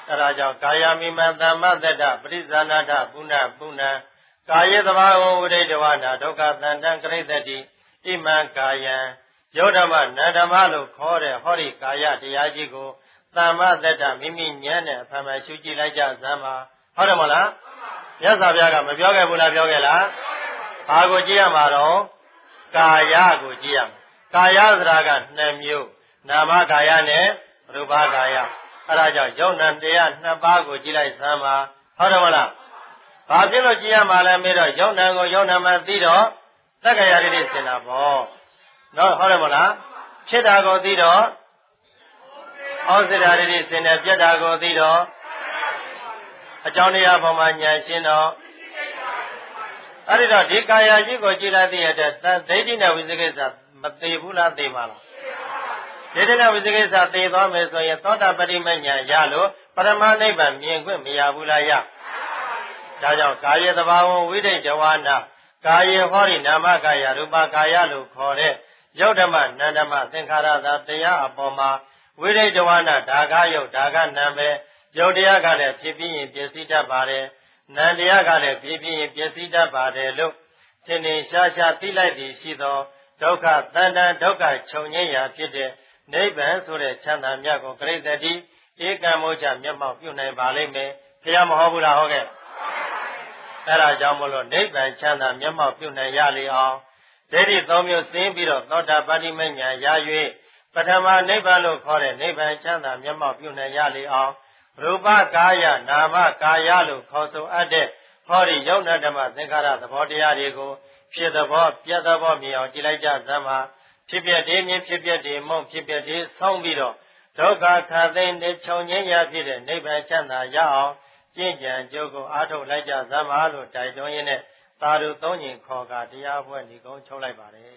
အဲဒါကြောင့်ကာယမိမသမ္မတ္တပရိဇာနာထပုဏ္ဏပုဏ္ဏကာယေသဘာဝဝိဒိတဝနာဒုက္ခတန္တံကရိတတိဣမံကာယံယောဓမ္မနန္ဓမလို့ခေါ်တဲ့ဟောဒီကာယတရားကြီးကိုသမ္မတ္တမိမိဉာဏ်နဲ့အမှန်မှန်ရှုကြည့်လိုက်ကြစမ်းပါဟုတ်တယ်မလားမြတ်စွာဘုရားကမပြောခဲ့ဘူးလားပြောခဲ့လားဘာကိုကြည့်ရမှာတော့ကာယကိုကြည့်ရမှာကာယဆိုတာကနှစ်မျိုးနာမကာယနဲ့ရူပကာယအဲဒါကြောင့်ယုံနာတရားနှစ်ပါးကိုကြည့်လိုက်စမ်းပါဟုတ်တယ်မလားဘာဖြစ်လို့ကြည့်ရမှာလဲမေးတော့ယုံနာကိုယုံနာမှသိတော့သက္ကရာတိတိစင်တာပေါ့နော်ဟုတ်တယ်မလားဖြစ်တာကိုသိတော့ဩဇရာတိတိစင်တယ်ပြတ်တာကိုသိတော့အကြောင်းတရားပေါ်မှာဉာဏ်ရှင်းတော့အဲ့ဒီတော့ဒီကာယကြီးကိုကြည့်လိုက်တဲ့အတွက်ဒိဋ္ဌိနဲ့ဝိသေကိစ္စမသေးဘူးလားသိမှာလားဒိဋ္ဌိနဲ့ဝိသေကိစ္စသေသွားမယ်ဆိုရင်သောတာပတိမဉ္ဇဉ်ရလို့ပရမနိဗ္ဗာန်မြင်ခွင့်မရဘူးလားရဒါကြောင့်ကာယေသဘာဝဝိဒိတဝနာကာယေဟောဒီနာမကာယရူပကာယလို့ခေါ်တဲ့ယုတ်ဓမ္မနန္ဓမသင်္ခါရသာတရားအပေါ်မှာဝိဒိတဝနာဒါကယုတ်ဒါကနာပဲယုတ်တရားကလည်းဖြစ်ပြီးရင်ပျက်စီးတတ်ပါတယ်နန္တရားကလည်းဖြစ်ပြီးရင်ပျက်စီးတတ်ပါတယ်လို့သင်္နေရှားရှားသိလိုက်သည်ရှိသောဒုက္ခတန်တန်ဒုက္ခချုပ်ငြိမ်းရာဖြစ်တဲ့နိဗ္ဗာန်ဆိုတဲ့ချမ်းသာမြတ်ကိုပြိတ္တိဧကံမောချမျက်မှောက်ပြုနိုင်ပါလိမ့်မယ်ဘုရားမဟုတ်ဘူးလားဟုတ်ကဲ့အဲ့ဒါကြောင့်မလို့နိဗ္ဗာန်ချမ်းသာမျက်မှောက်ပြုနိုင်ရလေအောင်ဒိဋ္ဌိသုံးမျိုးစင်းပြီးတော့သောတာပတ္တိမဉ္ဇဉ်ရ၍ပထမနိဗ္ဗာန်လို့ခေါ်တဲ့နိဗ္ဗာန်ချမ်းသာမျက်မှောက်ပြုနိုင်ရလေအောင်ရူပကာယနာမကာယလို့ခေါ်ဆိုအပ်တဲ့ဟောဒီယုတ်နဓမ္မသင်္ခါရသဘောတရားတွေကိုဖြစ်သဘောပြတ်သဘောမြင်အောင်ကြည့်လိုက်ကြစမ်းပါဖြစ်ပြတည်းမြင်ဖြစ်ပြတည်းမုံဖြစ်ပြတည်းဆုံးပြီးတော့ဒုက္ခခတ်သိမ်းတဲ့ခြုံငင်းရဖြစ်တဲ့နိဗ္ဗာန်ချမ်းသာရအောင်ကျင့်ကြံကြိုးကိုအားထုတ်လိုက်ကြစမ်းပါလို့တိုက်တွန်းရင်းနဲ့သာဓုသုံးညင်ခေါ်ကတရားပွဲဏီကုံချုပ်လိုက်ပါတယ်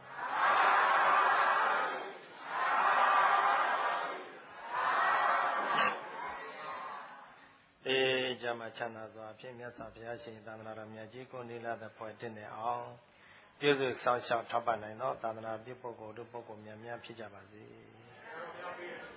အေးကြမှာချမ်းသာစွာဖြင့်မြတ်စွာဘုရားရှင်သာသနာတော်မြတ်ကြီးကိုနေလာတဲ့ဖွဲ့တင်နေအောင်ပြုစုဆောင်ရှောက်ထောက်ပံ့နိုင်သောသာသနာပြုပုဂ္ဂိုလ်တို့ပုဂ္ဂိုလ်များများဖြစ်ကြပါစေ